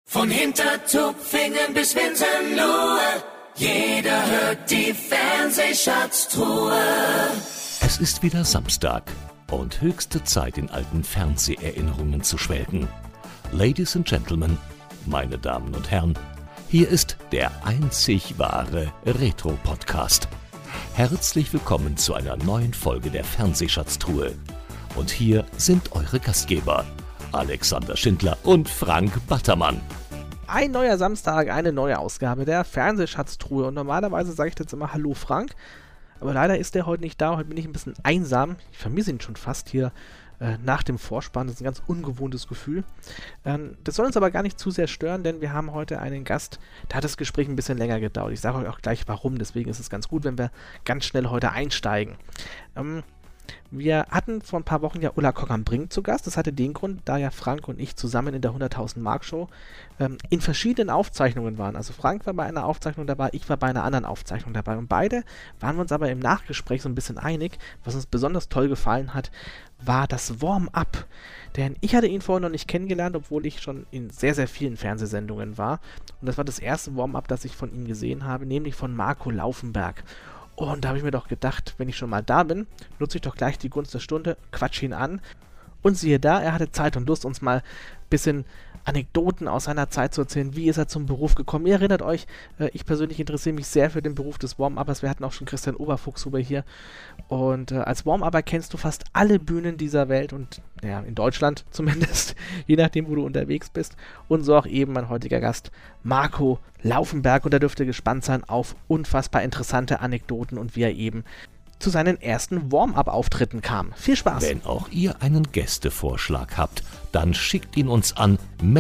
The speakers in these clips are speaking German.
Von Hintertupfingen bis Winsenlohe, jeder hört die Fernsehschatztruhe. Es ist wieder Samstag und höchste Zeit, in alten Fernseherinnerungen zu schwelgen. Ladies and Gentlemen, meine Damen und Herren, hier ist der einzig wahre Retro-Podcast. Herzlich willkommen zu einer neuen Folge der Fernsehschatztruhe. Und hier sind eure Gastgeber, Alexander Schindler und Frank Battermann. Ein neuer Samstag, eine neue Ausgabe der Fernsehschatztruhe. Und normalerweise sage ich jetzt immer Hallo Frank, aber leider ist der heute nicht da. Heute bin ich ein bisschen einsam. Ich vermisse ihn schon fast hier nach dem Vorspann. Das ist ein ganz ungewohntes Gefühl. Das soll uns aber gar nicht zu sehr stören, denn wir haben heute einen Gast. Da hat das Gespräch ein bisschen länger gedauert. Ich sage euch auch gleich warum. Deswegen ist es ganz gut, wenn wir ganz schnell heute einsteigen. Wir hatten vor ein paar Wochen ja Ulla Kock-am-Brink zu Gast. Das hatte den Grund, da ja Frank und ich zusammen in der 100.000 Mark Show in verschiedenen Aufzeichnungen waren. Also Frank war bei einer Aufzeichnung dabei, ich war bei einer anderen Aufzeichnung dabei. Und beide waren wir uns aber im Nachgespräch so ein bisschen einig. Was uns besonders toll gefallen hat, war das Warm-up. Denn ich hatte ihn vorher noch nicht kennengelernt, obwohl ich schon in sehr, sehr vielen Fernsehsendungen war. Und das war das erste Warm-up, das ich von ihm gesehen habe, nämlich von Marco Laufenberg. Und da habe ich mir doch gedacht, wenn ich schon mal da bin, nutze ich doch gleich die Gunst der Stunde, quatsch ihn an. Und siehe da, er hatte Zeit und Lust, uns mal ein bisschen Anekdoten aus seiner Zeit zu erzählen. Wie ist er zum Beruf gekommen? Ihr erinnert euch, ich persönlich interessiere mich sehr für den Beruf des Warm-Uppers. Wir hatten auch schon Christian Oberfuchshuber hier. Und als Warm-Upper kennst du fast alle Bühnen dieser Welt und ja, in Deutschland zumindest, je nachdem, wo du unterwegs bist. Und so auch eben mein heutiger Gast, Marco Laufenberg. Und da dürft ihr gespannt sein auf unfassbar interessante Anekdoten und wie er eben zu seinen ersten Warm-Up-Auftritten kam. Viel Spaß! Wenn auch ihr einen Gästevorschlag habt, dann schickt ihn uns an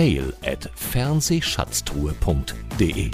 mail@fernsehschatztruhe.de.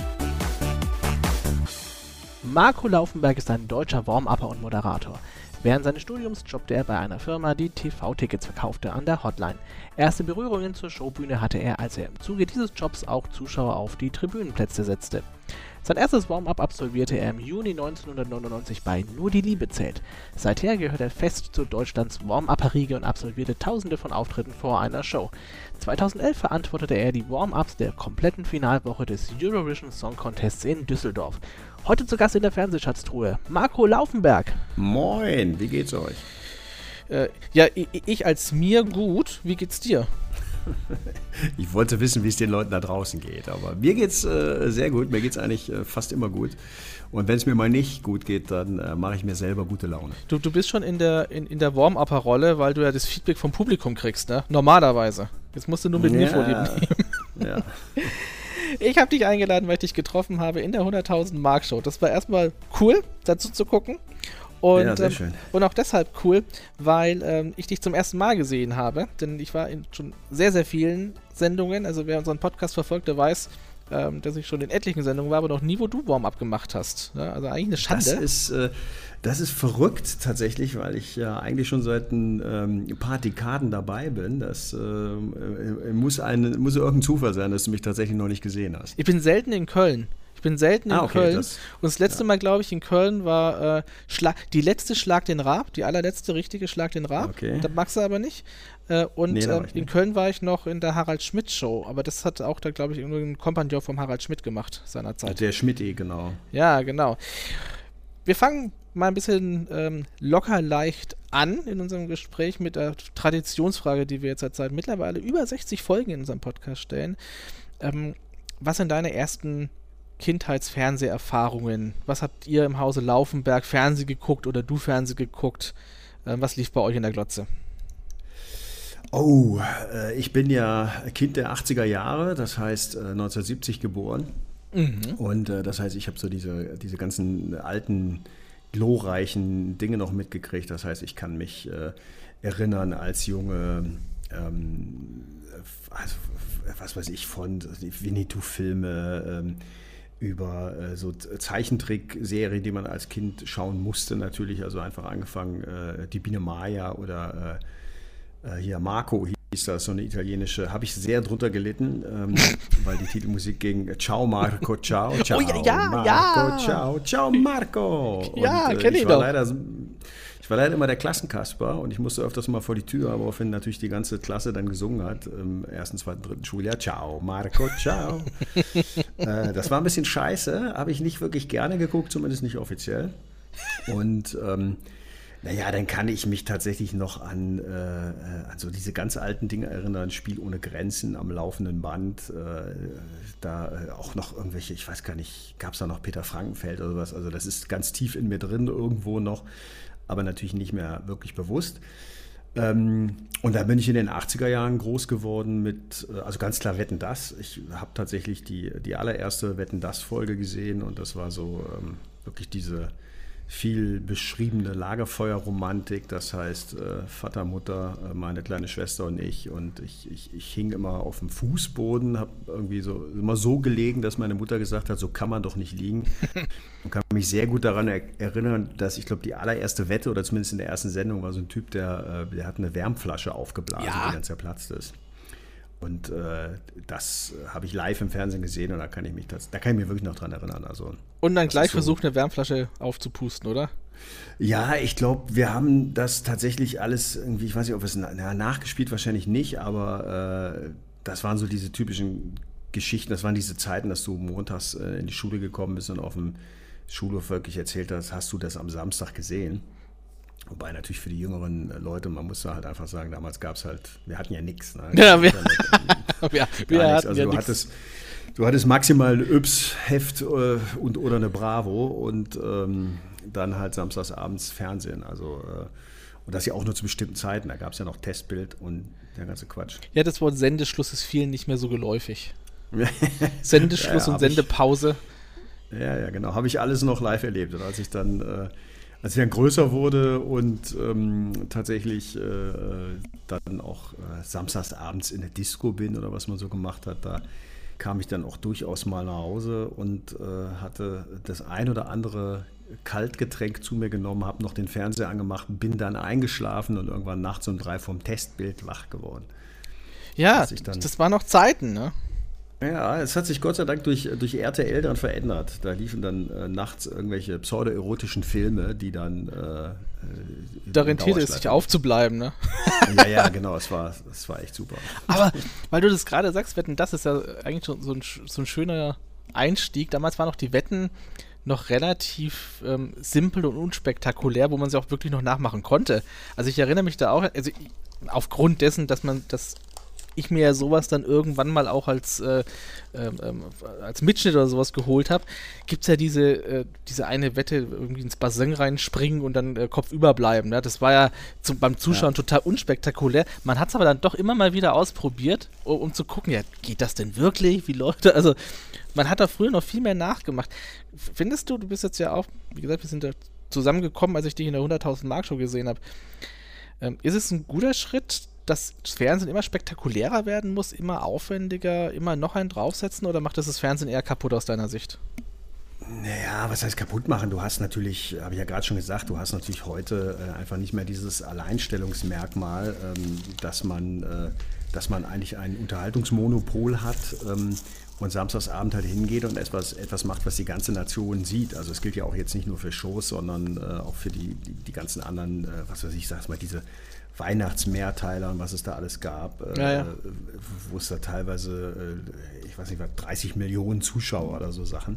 Marco Laufenberg ist ein deutscher Warm-Upper und Moderator. Während seines Studiums jobbte er bei einer Firma, die TV-Tickets verkaufte, an der Hotline. Erste Berührungen zur Showbühne hatte er, als er im Zuge dieses Jobs auch Zuschauer auf die Tribünenplätze setzte. Sein erstes Warm-up absolvierte er im Juni 1999 bei Nur die Liebe zählt. Seither gehört er fest zu Deutschlands Warm-Upper-Riege und absolvierte tausende von Auftritten vor einer Show. 2011 verantwortete er die Warm-ups der kompletten Finalwoche des Eurovision Song Contests in Düsseldorf. Heute zu Gast in der Fernsehschatztruhe, Marco Laufenberg. Moin, wie geht's euch? Ich als mir gut. Wie geht's dir? Ich wollte wissen, wie es den Leuten da draußen geht, aber mir geht's sehr gut. Mir geht's eigentlich fast immer gut. Und wenn es mir mal nicht gut geht, dann mache ich mir selber gute Laune. Du bist schon in der Warm-Upper-Rolle, weil du ja das Feedback vom Publikum kriegst, ne? Normalerweise. Jetzt musst du nur mit mir Vorlieb nehmen. Ja. Ich habe dich eingeladen, weil ich dich getroffen habe in der 100.000 Mark Show. Das war erstmal cool, dazu zu gucken. Und, ja, sehr schön. Und auch deshalb cool, weil ich dich zum ersten Mal gesehen habe. Denn ich war in schon sehr, sehr vielen Sendungen. Also wer unseren Podcast verfolgt, der weiß, dass ich schon in etlichen Sendungen war, aber noch nie, wo du Warm-up gemacht hast. Ja, also eigentlich eine Schande. Das ist verrückt tatsächlich, weil ich ja eigentlich schon seit ein paar Dekaden dabei bin. Das muss irgendein Zufall sein, dass du mich tatsächlich noch nicht gesehen hast. Ich bin selten in Köln. In Köln. Und das letzte Mal, glaube ich, in Köln war die letzte Schlag den Raab, die allerletzte richtige Schlag den Raab. Okay. Das magst du aber nicht. In Köln war ich noch in der Harald Schmidt Show, aber das hat auch da, glaube ich, ein Kompagnon vom Harald Schmidt gemacht seinerzeit. Der Schmidt, genau. Ja, genau. Wir fangen mal ein bisschen locker leicht an in unserem Gespräch mit der Traditionsfrage, die wir jetzt seit mittlerweile über 60 Folgen in unserem Podcast stellen. Was sind deine ersten Kindheitsfernseherfahrungen? Was habt ihr im Hause Laufenberg Fernsehen geguckt oder du Fernsehen geguckt? Was lief bei euch in der Glotze? Oh, ich bin ja Kind der 80er Jahre, das heißt 1970 geboren. Mhm. Und das heißt, ich habe so diese ganzen alten, glorreichen Dinge noch mitgekriegt. Das heißt, ich kann mich erinnern als Junge, also, was weiß ich, von Winnetou-Filme, über so Zeichentrickserien, die man als Kind schauen musste natürlich, also einfach angefangen, die Biene Maya oder hier Marco hieß das, so eine italienische, habe ich sehr drunter gelitten, weil die Titelmusik ging Ciao Marco, ciao, ciao, oh, ja, Marco, ciao, ciao Marco. Ja, und kenn ich doch. Ich war leider immer der Klassenkasper und ich musste öfters mal vor die Tür, woraufhin natürlich die ganze Klasse dann gesungen hat im 1., 2., 3. Schuljahr. Ciao, Marco, ciao. Das war ein bisschen scheiße, habe ich nicht wirklich gerne geguckt, zumindest nicht offiziell. Und dann kann ich mich tatsächlich noch an so diese ganz alten Dinge erinnern. Spiel ohne Grenzen am laufenden Band. Auch noch irgendwelche, ich weiß gar nicht, gab es da noch Peter Frankenfeld oder was? Also das ist ganz tief in mir drin irgendwo noch, aber natürlich nicht mehr wirklich bewusst. Und da bin ich in den 80er Jahren groß geworden mit, also ganz klar Wetten, dass. Ich habe tatsächlich die allererste Wetten, dass Folge gesehen und das war so wirklich diese viel beschriebene Lagerfeuerromantik, das heißt Vater, Mutter, meine kleine Schwester und ich. Und ich hing immer auf dem Fußboden, habe irgendwie immer so gelegen, dass meine Mutter gesagt hat, so kann man doch nicht liegen. Und kann mich sehr gut daran erinnern, dass ich glaube, die allererste Wette oder zumindest in der ersten Sendung war so ein Typ, der hat eine Wärmflasche aufgeblasen, die dann zerplatzt ist. Und das habe ich live im Fernsehen gesehen und da kann ich mich wirklich noch dran erinnern. Also, und dann gleich versucht, eine Wärmflasche aufzupusten, oder? Ja, ich glaube, wir haben das tatsächlich alles irgendwie, ich weiß nicht, ob es nachgespielt, wahrscheinlich nicht, aber das waren so diese typischen Geschichten, das waren diese Zeiten, dass du montags in die Schule gekommen bist und auf dem Schulhof wirklich erzählt hast du das am Samstag gesehen? Wobei natürlich für die jüngeren Leute, man muss da halt einfach sagen, damals gab es halt, wir hatten ja nichts. Ne? Ja, wir hatten also du hattest maximal ein Yps-Heft oder eine Bravo und dann halt samstags abends Fernsehen. Also, und das ja auch nur zu bestimmten Zeiten. Da gab es ja noch Testbild und der ganze Quatsch. Ja, das Wort Sendeschluss ist vielen nicht mehr so geläufig. Sendeschluss und Sendepause. Ja, genau. Habe ich alles noch live erlebt. Und als ich dann größer wurde und tatsächlich dann auch samstags abends in der Disco bin oder was man so gemacht hat, da kam ich dann auch durchaus mal nach Hause und hatte das ein oder andere Kaltgetränk zu mir genommen, habe noch den Fernseher angemacht, bin dann eingeschlafen und irgendwann nachts um 3 vom Testbild wach geworden. Ja, das waren noch Zeiten, ne? Ja, es hat sich Gott sei Dank durch RTL dann verändert. Da liefen dann nachts irgendwelche pseudo-erotischen Filme, die dann da rentierte es sich aufzubleiben, ne? Ja, genau, es war echt super. Aber, weil du das gerade sagst, Wetten, das ist ja eigentlich schon so ein schöner Einstieg. Damals waren noch die Wetten noch relativ simpel und unspektakulär, wo man sie auch wirklich noch nachmachen konnte. Also ich erinnere mich da auch, also aufgrund dessen, dass ich mir ja sowas dann irgendwann mal auch als Mitschnitt oder sowas geholt habe, gibt es ja diese eine Wette, irgendwie ins Bassin reinspringen und dann kopfüber bleiben. Ne? Das war ja beim Zuschauen total unspektakulär. Man hat es aber dann doch immer mal wieder ausprobiert, um zu gucken, ja, geht das denn wirklich? Wie läuft das? Also man hat da früher noch viel mehr nachgemacht. Findest du bist jetzt ja auch, wie gesagt, wir sind da zusammengekommen, als ich dich in der 100.000 Mark Show gesehen habe. Ist es ein guter Schritt, dass das Fernsehen immer spektakulärer werden muss, immer aufwendiger, immer noch einen draufsetzen oder macht das Fernsehen eher kaputt aus deiner Sicht? Naja, was heißt kaputt machen? Du hast natürlich, habe ich ja gerade schon gesagt, du hast natürlich heute einfach nicht mehr dieses Alleinstellungsmerkmal, dass man eigentlich ein Unterhaltungsmonopol hat und samstagsabend halt hingeht und etwas macht, was die ganze Nation sieht. Also es gilt ja auch jetzt nicht nur für Shows, sondern auch für die ganzen anderen, was weiß ich, sag mal, diese Weihnachtsmehrteiler und was es da alles gab, wo es da teilweise, ich weiß nicht, 30 Millionen Zuschauer oder so Sachen.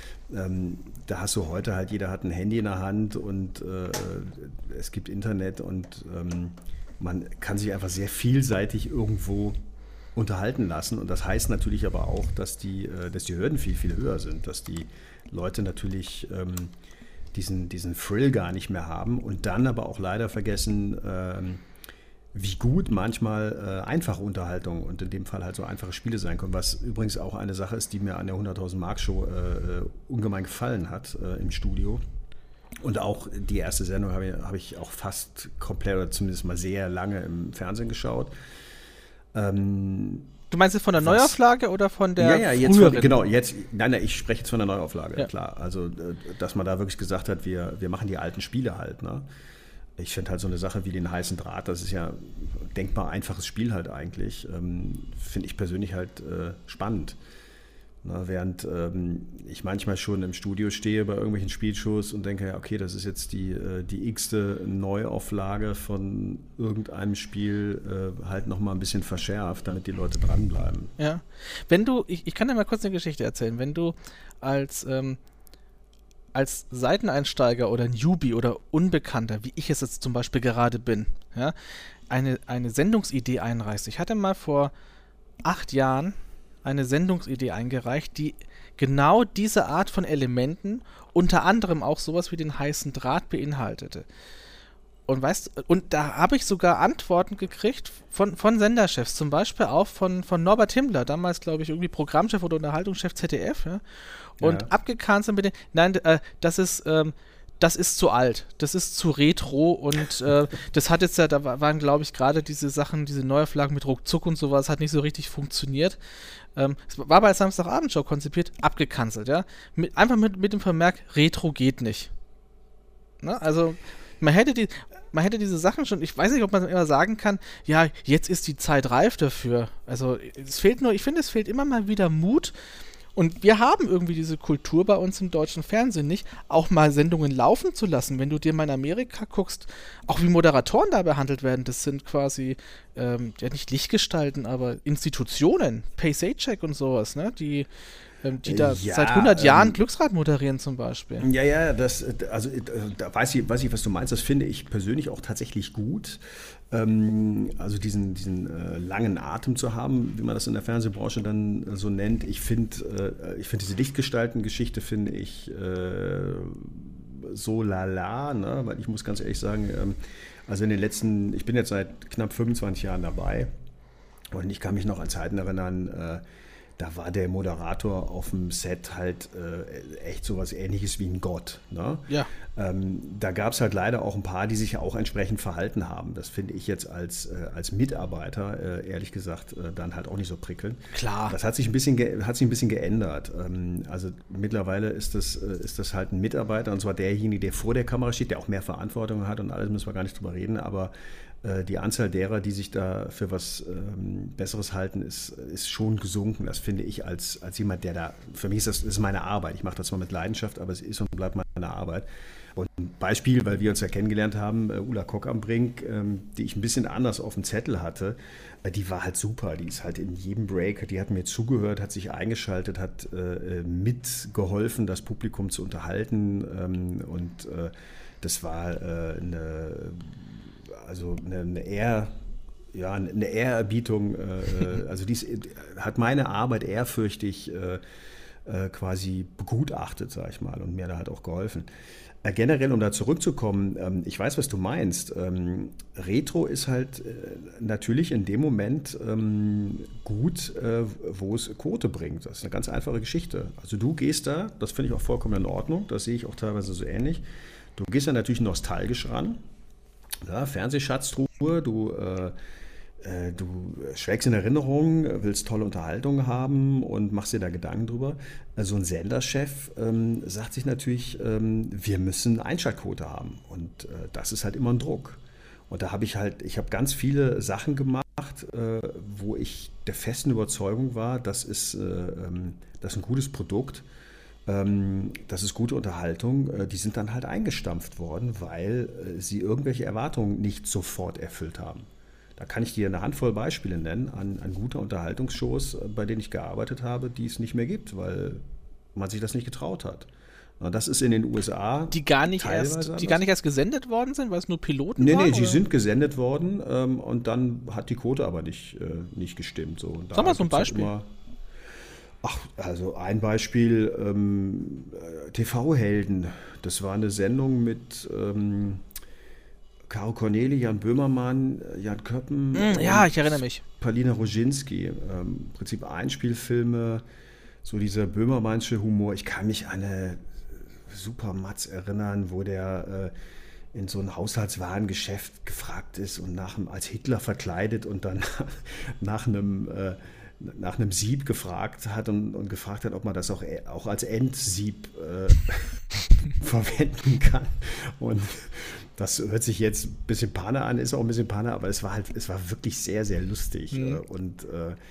Da hast du heute halt, jeder hat ein Handy in der Hand und es gibt Internet und man kann sich einfach sehr vielseitig irgendwo unterhalten lassen. Und das heißt natürlich aber auch, dass die Hürden viel, viel höher sind, dass die Leute natürlich diesen Thrill gar nicht mehr haben und dann aber auch leider vergessen, wie gut manchmal einfache Unterhaltung und in dem Fall halt so einfache Spiele sein können, was übrigens auch eine Sache ist, die mir an der 100.000 Mark Show ungemein gefallen hat im Studio. Und auch die erste Sendung habe ich auch fast komplett oder zumindest mal sehr lange im Fernsehen geschaut. Du meinst jetzt von der Neuauflage oder von der früheren? Nein, ich spreche jetzt von der Neuauflage, ja. Klar. Also, dass man da wirklich gesagt hat, wir machen die alten Spiele halt, ne? Ich finde halt so eine Sache wie den heißen Draht, das ist ja ein denkbar einfaches Spiel halt eigentlich, finde ich persönlich halt spannend. Na, während ich manchmal schon im Studio stehe bei irgendwelchen Spielshows und denke, ja, okay, das ist jetzt die x-te Neuauflage von irgendeinem Spiel, halt nochmal ein bisschen verschärft, damit die Leute dranbleiben. Ja. Ich kann dir mal kurz eine Geschichte erzählen. Wenn du als Seiteneinsteiger oder Newbie oder Unbekannter, wie ich es jetzt zum Beispiel gerade bin, ja, eine Sendungsidee einreichst. Ich hatte mal vor 8 Jahren eine Sendungsidee eingereicht, die genau diese Art von Elementen, unter anderem auch sowas wie den heißen Draht beinhaltete. Und da habe ich sogar Antworten gekriegt von Senderchefs, zum Beispiel auch von Norbert Himmler, damals glaube ich irgendwie Programmchef oder Unterhaltungschef ZDF, ja? Und abgekanzelt mit nein, das ist zu alt, das ist zu retro und das hat jetzt da waren glaube ich gerade diese Sachen, diese Neuauflagen mit Ruckzuck und sowas, hat nicht so richtig funktioniert. Es war bei Samstagabendshow konzipiert, abgekanzelt, ja. Einfach mit dem Vermerk, Retro geht nicht. Na, also man hätte diese Sachen schon, ich weiß nicht, ob man immer sagen kann, ja, jetzt ist die Zeit reif dafür. Also es fehlt immer mal wieder Mut. Und wir haben irgendwie diese Kultur bei uns im deutschen Fernsehen nicht, auch mal Sendungen laufen zu lassen. Wenn du dir mal in Amerika guckst, auch wie Moderatoren da behandelt werden, das sind quasi, ja nicht Lichtgestalten, aber Institutionen, Pay Sajak und sowas, ne, die da seit 100 Jahren Glücksrad moderieren zum Beispiel. Ja, da weiß ich, was du meinst. Das finde ich persönlich auch tatsächlich gut. Also diesen langen Atem zu haben, wie man das in der Fernsehbranche dann so nennt. Ich finde diese Lichtgestalten-Geschichte finde ich so lala, ne? Weil ich muss ganz ehrlich sagen, also ich bin jetzt seit knapp 25 Jahren dabei und ich kann mich noch an Zeiten erinnern, da war der Moderator auf dem Set halt echt sowas Ähnliches wie ein Gott. Ne? Ja. Da gab es halt leider auch ein paar, die sich ja auch entsprechend verhalten haben. Das finde ich jetzt als Mitarbeiter, ehrlich gesagt, dann halt auch nicht so prickelnd. Klar. Das hat sich ein bisschen geändert. Also mittlerweile ist das halt ein Mitarbeiter, und zwar derjenige, der vor der Kamera steht, der auch mehr Verantwortung hat und alles, müssen wir gar nicht drüber reden, aber die Anzahl derer, die sich da für was Besseres halten, ist schon gesunken. Das finde ich als jemand, der da, für mich ist das meine Arbeit. Ich mache das zwar mit Leidenschaft, aber es ist und bleibt meine Arbeit. Und ein Beispiel, weil wir uns ja kennengelernt haben, Ulla Kock am Brink, die ich ein bisschen anders auf dem Zettel hatte, die war halt super. Die ist halt in jedem Break, die hat mir zugehört, hat sich eingeschaltet, hat mitgeholfen, das Publikum zu unterhalten. Und das war eine Ehrerbietung, also hat meine Arbeit ehrfürchtig quasi begutachtet, sag ich mal, und mir da halt auch geholfen. Generell, um da zurückzukommen, ich weiß, was du meinst. Retro ist halt natürlich in dem Moment gut, wo es Quote bringt. Das ist eine ganz einfache Geschichte. Also du gehst da, das finde ich auch vollkommen in Ordnung, das sehe ich auch teilweise so ähnlich, du gehst da natürlich nostalgisch ran. Ja, Fernsehschatztruhe, du schwelgst in Erinnerung, willst tolle Unterhaltung haben und machst dir da Gedanken drüber. So ein Senderchef sagt sich natürlich, wir müssen Einschaltquote haben. Und das ist halt immer ein Druck. Und da ich habe ganz viele Sachen gemacht, wo ich der festen Überzeugung war, das ist ein gutes Produkt. Das ist gute Unterhaltung, die sind dann halt eingestampft worden, weil sie irgendwelche Erwartungen nicht sofort erfüllt haben. Da kann ich dir eine Handvoll Beispiele nennen an gute Unterhaltungsshows, bei denen ich gearbeitet habe, die es nicht mehr gibt, weil man sich das nicht getraut hat. Und das ist in den USA die gar nicht erst gesendet worden sind, weil es nur Piloten waren? Nee, die sind gesendet worden und dann hat die Quote aber nicht gestimmt. So. Sag mal so ein Beispiel. Also ein Beispiel, TV-Helden. Das war eine Sendung mit Caro Corneli, Jan Böhmermann, Jan Köppen. Ja, ich erinnere mich. Palina Roginski. Im Prinzip Einspielfilme, so dieser böhmermannsche Humor. Ich kann mich an eine Supermatz erinnern, wo der in so ein Haushaltswarengeschäft gefragt ist und als Hitler verkleidet und dann nach einem Sieb gefragt hat und gefragt hat, ob man das auch als Endsieb verwenden kann. Und das hört sich jetzt ein bisschen Panne an, ist auch ein bisschen Panne, aber es war wirklich sehr, sehr lustig. Und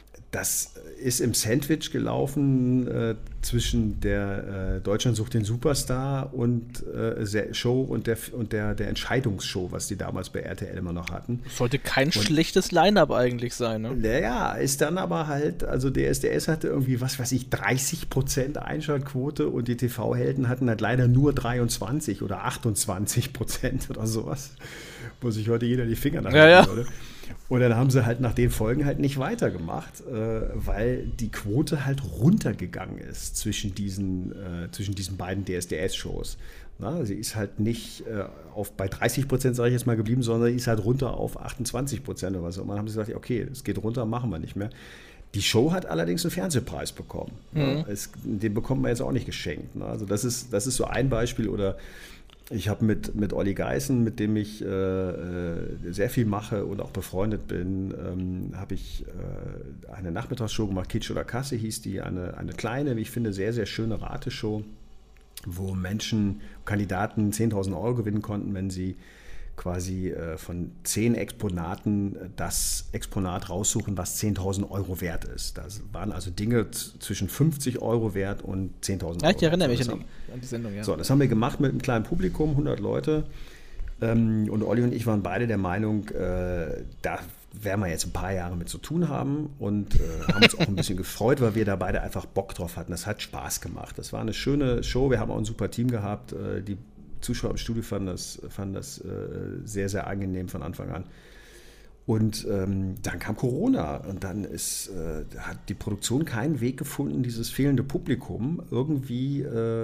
das ist im Sandwich gelaufen zwischen der Deutschland sucht den Superstar und Show und der Entscheidungsshow, was die damals bei RTL immer noch hatten. Sollte kein schlechtes Line-Up eigentlich sein, ne? Naja, ist dann aber halt, also der SDS hatte irgendwie, was weiß ich, 30% Einschaltquote und die TV-Helden hatten halt leider nur 23 oder 28% oder sowas, wo sich heute jeder die Finger nachhalten würde. Und dann haben sie halt nach den Folgen halt nicht weitergemacht, weil die Quote halt runtergegangen ist zwischen diesen beiden DSDS-Shows. Sie ist halt nicht bei 30%, sage ich jetzt mal, geblieben, sondern die ist halt runter auf 28% oder was. Und dann haben sie gesagt, okay, es geht runter, machen wir nicht mehr. Die Show hat allerdings einen Fernsehpreis bekommen. Mhm. Den bekommt man jetzt auch nicht geschenkt. Also das ist so ein Beispiel. Oder ich habe mit Olli Geißen, mit dem ich sehr viel mache und auch befreundet bin, habe ich eine Nachmittagsshow gemacht, Kitsch oder Kasse hieß die, eine kleine, wie ich finde, sehr, sehr schöne Rateshow, wo Kandidaten 10.000 Euro gewinnen konnten, wenn sie quasi von 10 Exponaten das Exponat raussuchen, was 10.000 Euro wert ist. Das waren also Dinge zwischen 50 Euro wert und 10.000 Euro. Ja, ich erinnere mich an die Sendung, ja. So, das haben wir gemacht mit einem kleinen Publikum, 100 Leute. Und Olli und ich waren beide der Meinung, da werden wir jetzt ein paar Jahre mit zu tun haben und haben uns auch ein bisschen gefreut, weil wir da beide einfach Bock drauf hatten. Das hat Spaß gemacht. Das war eine schöne Show. Wir haben auch ein super Team gehabt. Die Zuschauer im Studio fanden das sehr, sehr angenehm von Anfang an. Und dann kam Corona und dann hat die Produktion keinen Weg gefunden, dieses fehlende Publikum irgendwie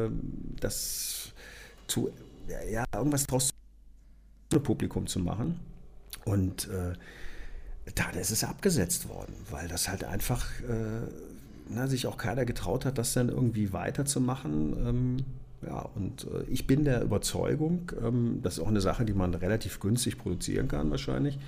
irgendwas draus zu Publikum zu machen. Und dann ist es abgesetzt worden, weil das halt einfach sich auch keiner getraut hat, das dann irgendwie weiterzumachen. Und ich bin der Überzeugung, das ist auch eine Sache, die man relativ günstig produzieren kann wahrscheinlich,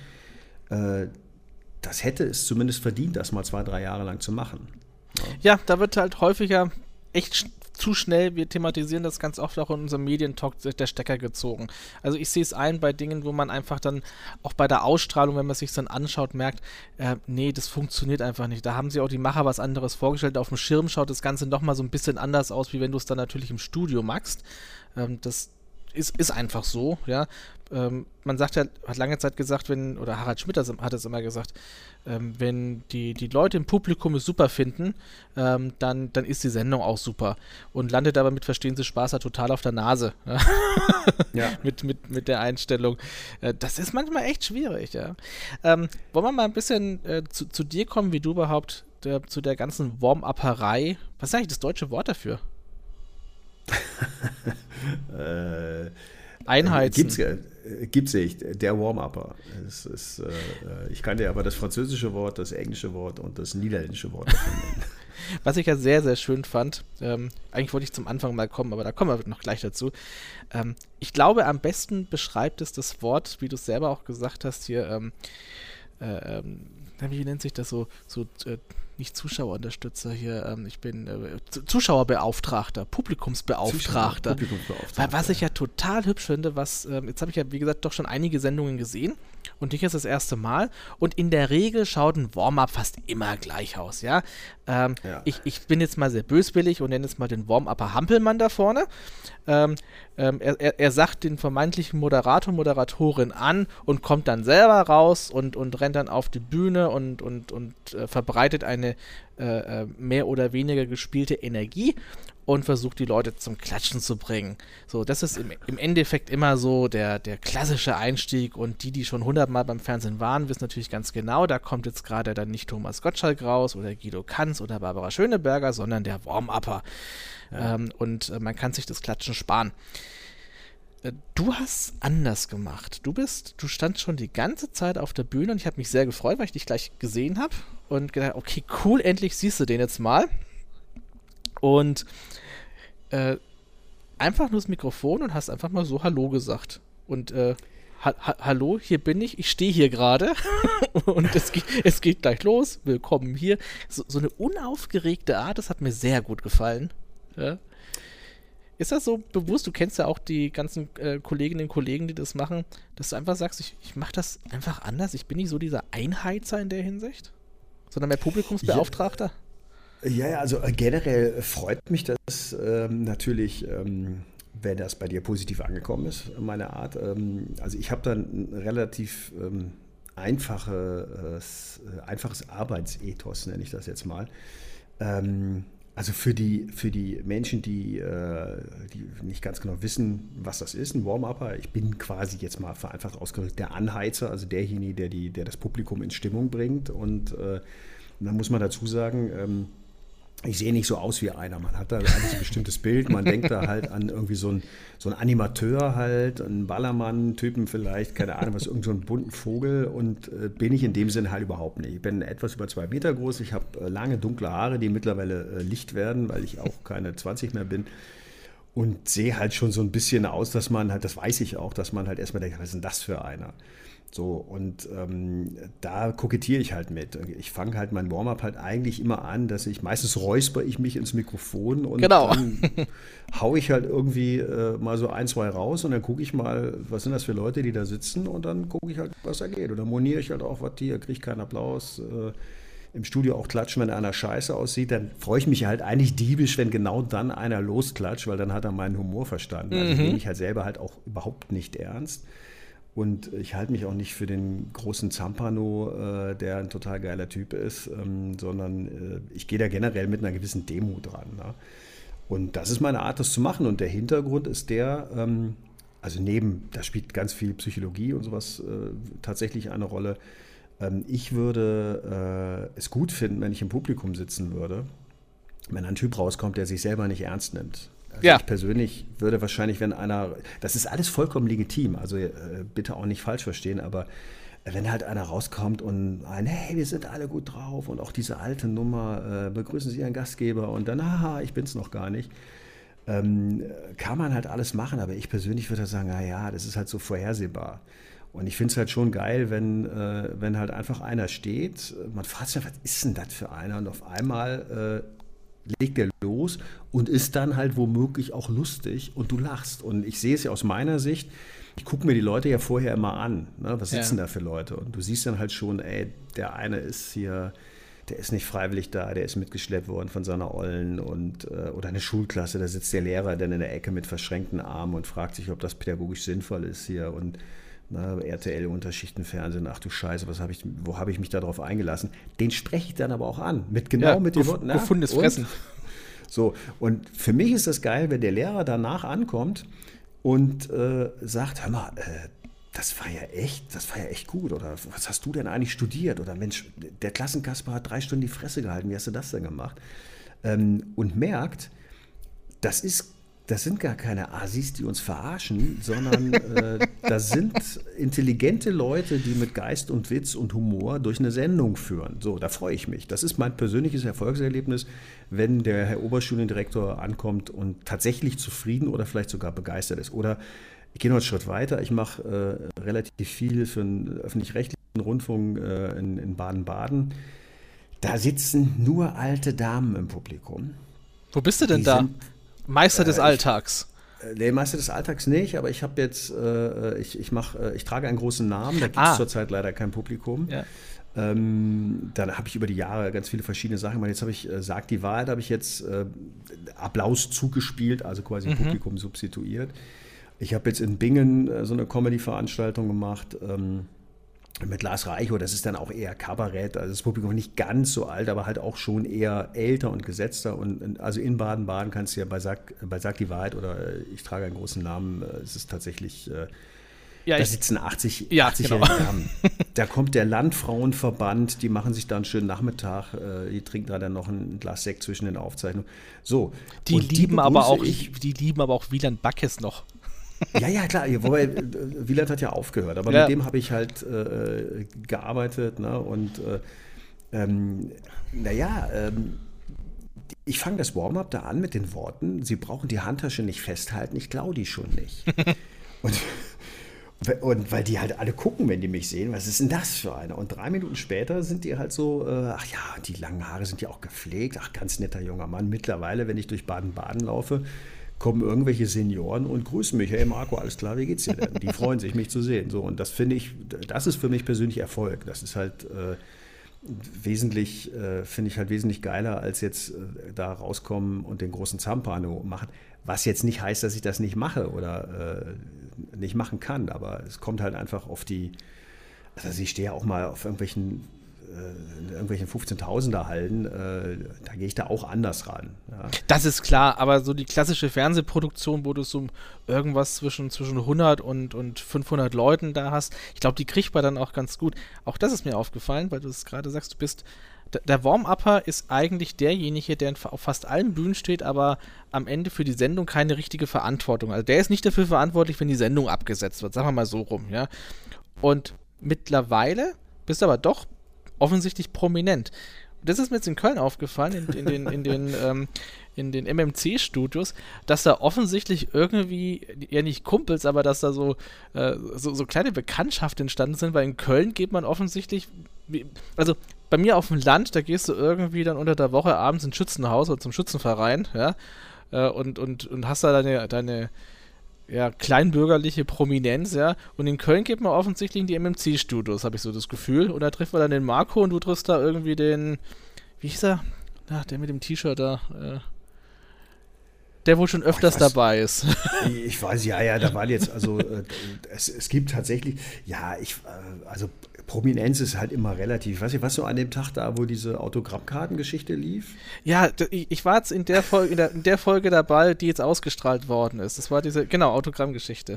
das hätte es zumindest verdient, das mal 2-3 Jahre lang zu machen. Ja, da wird halt häufiger echt zu schnell, wir thematisieren das ganz oft auch in unserem Medientalk, der Stecker gezogen. Also ich sehe es ein bei Dingen, wo man einfach dann auch bei der Ausstrahlung, wenn man es sich dann anschaut, merkt, nee, das funktioniert einfach nicht. Da haben sie auch die Macher was anderes vorgestellt. Auf dem Schirm schaut das Ganze nochmal so ein bisschen anders aus, wie wenn du es dann natürlich im Studio machst. Das ist einfach so, ja. Man sagt ja, hat lange Zeit gesagt, oder Harald Schmidt hat es immer gesagt, wenn die Leute im Publikum es super finden, dann ist die Sendung auch super und landet aber mit Verstehen Sie Spaß ja total auf der Nase. Ja. mit der Einstellung. Das ist manchmal echt schwierig, ja. Wollen wir mal ein bisschen zu dir kommen, wie du überhaupt zu der ganzen Warm-Upperei, was ist eigentlich das deutsche Wort dafür? Einheizen. Gibt's nicht, der Warm-Upper. Ich kann dir aber das französische Wort, das englische Wort und das niederländische Wort davon nennen. Was ich ja sehr, sehr schön fand, eigentlich wollte ich zum Anfang mal kommen, aber da kommen wir noch gleich dazu. Ich glaube, am besten beschreibt es das Wort, wie du es selber auch gesagt hast, hier, wie nennt sich das so nicht Zuschauerunterstützer hier, ich bin Zuschauerbeauftragter, Publikumsbeauftragter. Was ich ja total hübsch finde, jetzt habe ich ja, wie gesagt, doch schon einige Sendungen gesehen und nicht jetzt das erste Mal und in der Regel schaut ein Warm-Up fast immer gleich aus, ja. Ich bin jetzt mal sehr böswillig und nenne jetzt mal den Warm-Upper Hampelmann da vorne. Er sagt den vermeintlichen Moderator, Moderatorin an und kommt dann selber raus und rennt dann auf die Bühne und verbreitet eine mehr oder weniger gespielte Energie und versucht die Leute zum Klatschen zu bringen. So, das ist im Endeffekt immer so der klassische Einstieg und die schon 100-mal beim Fernsehen waren, wissen natürlich ganz genau, da kommt jetzt gerade dann nicht Thomas Gottschalk raus oder Guido Kanz oder Barbara Schöneberger, sondern der Warm-Upper. Ja. Und man kann sich das Klatschen sparen. Du hast anders gemacht. Du standst schon die ganze Zeit auf der Bühne und ich habe mich sehr gefreut, weil ich dich gleich gesehen habe und gedacht, okay, cool, endlich siehst du den jetzt mal. Und einfach nur das Mikrofon und hast einfach mal so Hallo gesagt. Und hallo, hier bin ich stehe hier gerade und es geht gleich los, willkommen hier. So eine unaufgeregte Art, das hat mir sehr gut gefallen. Ja. Ist das so bewusst, du kennst ja auch die ganzen Kolleginnen und Kollegen, die das machen, dass du einfach sagst, ich mache das einfach anders, ich bin nicht so dieser Einheizer in der Hinsicht? Sondern mehr Publikumsbeauftragter? Ja, also generell freut mich das natürlich, wenn das bei dir positiv angekommen ist, meine Art. Also ich habe dann ein relativ einfaches Arbeitsethos, nenne ich das jetzt mal. Also für die Menschen, die nicht ganz genau wissen, was das ist, ein Warm-Upper, ich bin quasi jetzt mal vereinfacht ausgedrückt der Anheizer, also derjenige, der das Publikum in Stimmung bringt. Und dann muss man dazu sagen, ich sehe nicht so aus wie einer. Man hat da eigentlich ein bestimmtes Bild. Man denkt da halt an irgendwie so einen Animateur halt, einen Ballermann-Typen vielleicht, keine Ahnung, was, irgend so einen bunten Vogel. Und bin ich in dem Sinne halt überhaupt nicht. Ich bin etwas über 2 Meter groß. Ich habe lange, dunkle Haare, die mittlerweile licht werden, weil ich auch keine 20 mehr bin. Und sehe halt schon so ein bisschen aus, dass man halt, das weiß ich auch, dass man halt erstmal denkt, was ist denn das für einer? So, und da kokettiere ich halt mit. Ich fange halt mein Warm-up halt eigentlich immer an, dass meistens räusper ich mich ins Mikrofon und dann haue ich halt irgendwie mal so 1, 2 raus und dann gucke ich mal, was sind das für Leute, die da sitzen, und dann gucke ich halt, was da geht. Und dann moniere ich halt auch, was hier, kriege ich keinen Applaus. Im Studio auch klatschen, wenn einer scheiße aussieht, dann freue ich mich halt eigentlich diebisch, wenn genau dann einer losklatscht, weil dann hat er meinen Humor verstanden. Also nehme ich halt selber halt auch überhaupt nicht ernst. Und ich halte mich auch nicht für den großen Zampano, der ein total geiler Typ ist, sondern ich gehe da generell mit einer gewissen Demut dran. Ne? Und das ist meine Art, das zu machen. Und der Hintergrund ist also da spielt ganz viel Psychologie und sowas tatsächlich eine Rolle. Ich würde es gut finden, wenn ich im Publikum sitzen würde, wenn ein Typ rauskommt, der sich selber nicht ernst nimmt. Also ich persönlich würde wahrscheinlich, wenn einer, das ist alles vollkommen legitim, also bitte auch nicht falsch verstehen, aber wenn halt einer rauskommt und hey, wir sind alle gut drauf und auch diese alte Nummer, begrüßen Sie Ihren Gastgeber und dann, haha, ich bin's noch gar nicht, kann man halt alles machen, aber ich persönlich würde sagen, naja, das ist halt so vorhersehbar. Und ich finde es halt schon geil, wenn halt einfach einer steht, man fragt sich, was ist denn das für einer? Und auf einmal legt er los und ist dann halt womöglich auch lustig und du lachst. Und ich sehe es ja aus meiner Sicht, ich gucke mir die Leute ja vorher immer an. Ne? Was sitzen da für Leute? Und du siehst dann halt schon, der eine ist hier, der ist nicht freiwillig da, der ist mitgeschleppt worden von seiner Ollen oder eine Schulklasse, da sitzt der Lehrer dann in der Ecke mit verschränkten Armen und fragt sich, ob das pädagogisch sinnvoll ist hier und RTL, Unterschichtenfernsehen, ach du Scheiße, wo habe ich mich da drauf eingelassen? Den spreche ich dann aber auch an, mit den Worten. Gefundenes Fressen. So, und für mich ist das geil, wenn der Lehrer danach ankommt und sagt, hör mal, das war ja echt gut, oder was hast du denn eigentlich studiert? Oder Mensch, der Klassenkasper hat 3 Stunden die Fresse gehalten, wie hast du das denn gemacht? Und merkt, das sind gar keine Assis, die uns verarschen, sondern das sind intelligente Leute, die mit Geist und Witz und Humor durch eine Sendung führen. So, da freue ich mich. Das ist mein persönliches Erfolgserlebnis, wenn der Herr Oberstudiendirektor ankommt und tatsächlich zufrieden oder vielleicht sogar begeistert ist. Oder ich gehe noch einen Schritt weiter. Ich mache relativ viel für einen öffentlich-rechtlichen Rundfunk in Baden-Baden. Da sitzen nur alte Damen im Publikum. Wo bist du denn da? Meister des Alltags. Nee, Meister des Alltags nicht, aber ich habe jetzt, ich trage einen großen Namen, da gibt es zurzeit leider kein Publikum. Ja. Dann habe ich über die Jahre ganz viele verschiedene Sachen gemacht. Jetzt habe ich, Sag die Wahrheit, habe ich jetzt Applaus zugespielt, also quasi Publikum substituiert. Ich habe jetzt in Bingen so eine Comedy-Veranstaltung gemacht, mit Lars Reichow, das ist dann auch eher Kabarett, also das Publikum nicht ganz so alt, aber halt auch schon eher älter und gesetzter. Und also in Baden-Baden kannst du ja bei Sag die Wahrheit oder ich trage einen großen Namen, es ist tatsächlich, da sitzen 80-jährige Damen. Da kommt der Landfrauenverband, die machen sich da einen schönen Nachmittag, die trinken da dann noch ein Glas Sekt zwischen den Aufzeichnungen. So. Die lieben aber auch Wieland Backes noch. Ja, klar, wobei Wieland hat ja aufgehört, aber mit dem habe ich halt gearbeitet, ne? Und ich fange das Warm-up da an mit den Worten, Sie brauchen die Handtasche nicht festhalten, ich klaue die schon nicht. Und weil die halt alle gucken, wenn die mich sehen, was ist denn das für einer? Und 3 Minuten später sind die halt so, die langen Haare sind ja auch gepflegt, ganz netter junger Mann. Mittlerweile, wenn ich durch Baden-Baden laufe, kommen irgendwelche Senioren und grüßen mich. Hey Marco, alles klar, wie geht's dir denn? Die freuen sich, mich zu sehen. So, und das finde ich, das ist für mich persönlich Erfolg. Das ist halt, wesentlich, finde ich halt wesentlich geiler, als jetzt da rauskommen und den großen Zampano machen. Was jetzt nicht heißt, dass ich das nicht mache oder nicht machen kann, aber es kommt halt einfach auf also ich stehe ja auch mal auf irgendwelchen 15.000er Hallen, da gehe ich da auch anders ran. Ja. Das ist klar, aber so die klassische Fernsehproduktion, wo du so irgendwas zwischen 100 und 500 Leuten da hast, ich glaube, die kriegt man dann auch ganz gut. Auch das ist mir aufgefallen, weil du es gerade sagst, der Warm-Upper ist eigentlich derjenige, der auf fast allen Bühnen steht, aber am Ende für die Sendung keine richtige Verantwortung. Also der ist nicht dafür verantwortlich, wenn die Sendung abgesetzt wird, sagen wir mal so rum, ja. Und mittlerweile bist du aber doch offensichtlich prominent. Das ist mir jetzt in Köln aufgefallen, in den MMC-Studios, dass da offensichtlich irgendwie, ja nicht Kumpels, aber dass da so kleine Bekanntschaften entstanden sind, weil in Köln geht man offensichtlich, also bei mir auf dem Land, da gehst du irgendwie dann unter der Woche abends ins Schützenhaus oder zum Schützenverein, ja, und hast da deine ja, kleinbürgerliche Prominenz, ja. Und in Köln geht man offensichtlich in die MMC-Studios, habe ich so das Gefühl. Und da trifft man dann den Marco und du triffst da irgendwie den, wie hieß er? Na, der mit dem T-Shirt da, der wohl schon öfters dabei ist. Ich weiß, ja, da waren jetzt, also es gibt tatsächlich, also Prominenz ist halt immer relativ. Ich weiß nicht, was so an dem Tag da, wo diese Autogrammkartengeschichte lief? Ja, ich war jetzt in der Folge dabei, die jetzt ausgestrahlt worden ist. Das war diese, genau, Autogrammgeschichte.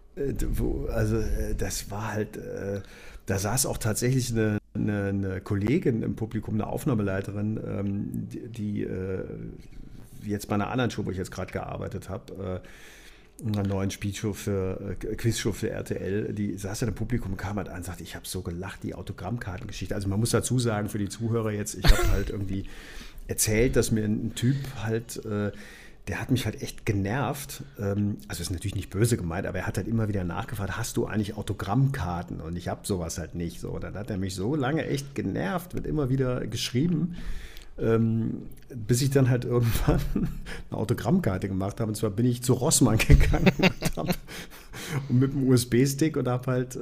Das war halt, da saß auch tatsächlich eine Kollegin im Publikum, eine Aufnahmeleiterin, die jetzt bei einer anderen Show, wo ich jetzt gerade gearbeitet habe, einer neuen Quizshow für RTL, die saß ja im Publikum, kam halt an und sagte, ich habe so gelacht, die Autogrammkartengeschichte. Also man muss dazu sagen, für die Zuhörer jetzt, ich habe halt irgendwie erzählt, dass mir ein Typ halt, der hat mich halt echt genervt. Also ist natürlich nicht böse gemeint, aber er hat halt immer wieder nachgefragt, hast du eigentlich Autogrammkarten? Und ich habe sowas halt nicht. So, dann hat er mich so lange echt genervt, wird immer wieder geschrieben, bis ich dann halt irgendwann eine Autogrammkarte gemacht habe. Und zwar bin ich zu Rossmann gegangen und mit einem USB-Stick und habe halt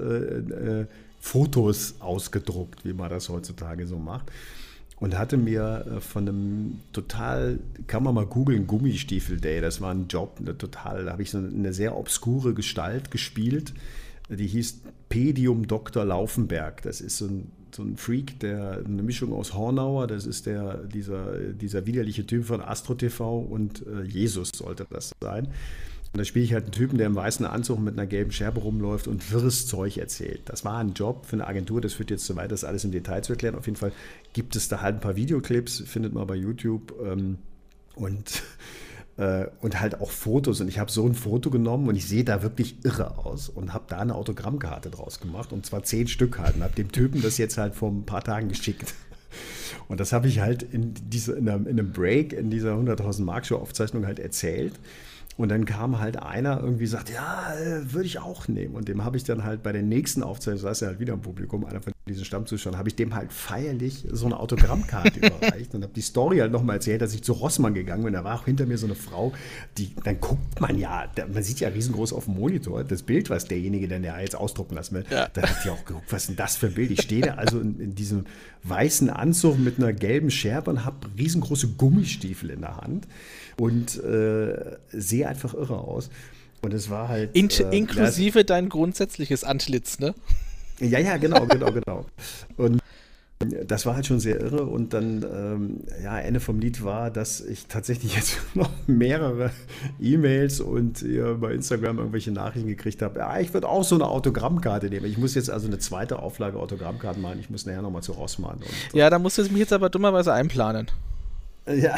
Fotos ausgedruckt, wie man das heutzutage so macht. Und hatte mir von einem kann man mal googeln, Gummistiefel-Day, das war ein Job, da habe ich so eine sehr obskure Gestalt gespielt, die hieß Pedium Dr. Laufenberg. Das ist so ein Freak, eine Mischung aus Hornauer, das ist dieser widerliche Typ von Astro TV und Jesus sollte das sein. Und da spiele ich halt einen Typen, der im weißen Anzug mit einer gelben Scherbe rumläuft und wirres Zeug erzählt. Das war ein Job für eine Agentur, das führt jetzt zu weit, das alles im Detail zu erklären. Auf jeden Fall gibt es da halt ein paar Videoclips, findet man bei YouTube und halt auch Fotos. Und ich habe so ein Foto genommen und ich sehe da wirklich irre aus und habe da eine Autogrammkarte draus gemacht und zwar 10 Stück halt und habe dem Typen das jetzt halt vor ein paar Tagen geschickt. Und das habe ich halt in einem Break in dieser 100.000 Mark Show Aufzeichnung halt erzählt. Und dann kam halt einer irgendwie sagt, ja, würde ich auch nehmen. Und dem habe ich dann halt bei den nächsten Aufzeichnungen, saß er halt wieder im Publikum, einer von diesen Stammzuschauern, habe ich dem halt feierlich so eine Autogrammkarte überreicht und habe die Story halt nochmal erzählt, dass ich zu Rossmann gegangen bin. Da war auch hinter mir so eine Frau, dann guckt man ja, man sieht ja riesengroß auf dem Monitor das Bild, was derjenige, der jetzt ausdrucken lassen will. Ja. Da hat die auch geguckt, was ist denn das für ein Bild? Ich stehe da also in diesem weißen Anzug mit einer gelben Scherbe und habe riesengroße Gummistiefel in der Hand. Und sehe einfach irre aus. Und es war halt. Inklusive dein grundsätzliches Antlitz, ne? Ja, genau. Und das war halt schon sehr irre. Und dann, Ende vom Lied war, dass ich tatsächlich jetzt noch mehrere E-Mails und bei Instagram irgendwelche Nachrichten gekriegt habe. Ja, ich würde auch so eine Autogrammkarte nehmen. Ich muss jetzt also eine zweite Auflage Autogrammkarten machen. Ich muss nachher nochmal zu Rossmann. Ja, da musst du mich jetzt aber dummerweise einplanen. Ja,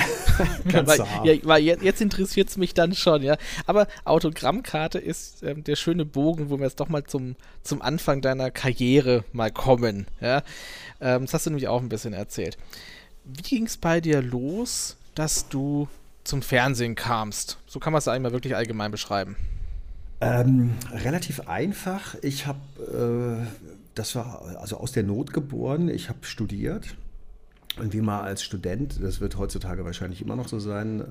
weil jetzt interessiert es mich dann schon, ja. Aber Autogrammkarte ist der schöne Bogen, wo wir jetzt doch mal zum Anfang deiner Karriere mal kommen, ja. Das hast du nämlich auch ein bisschen erzählt. Wie ging es bei dir los, dass du zum Fernsehen kamst? So kann man es eigentlich mal wirklich allgemein beschreiben. Relativ einfach. Ich habe, das war also aus der Not geboren. Ich habe studiert. Und wie mal als Student, das wird heutzutage wahrscheinlich immer noch so sein,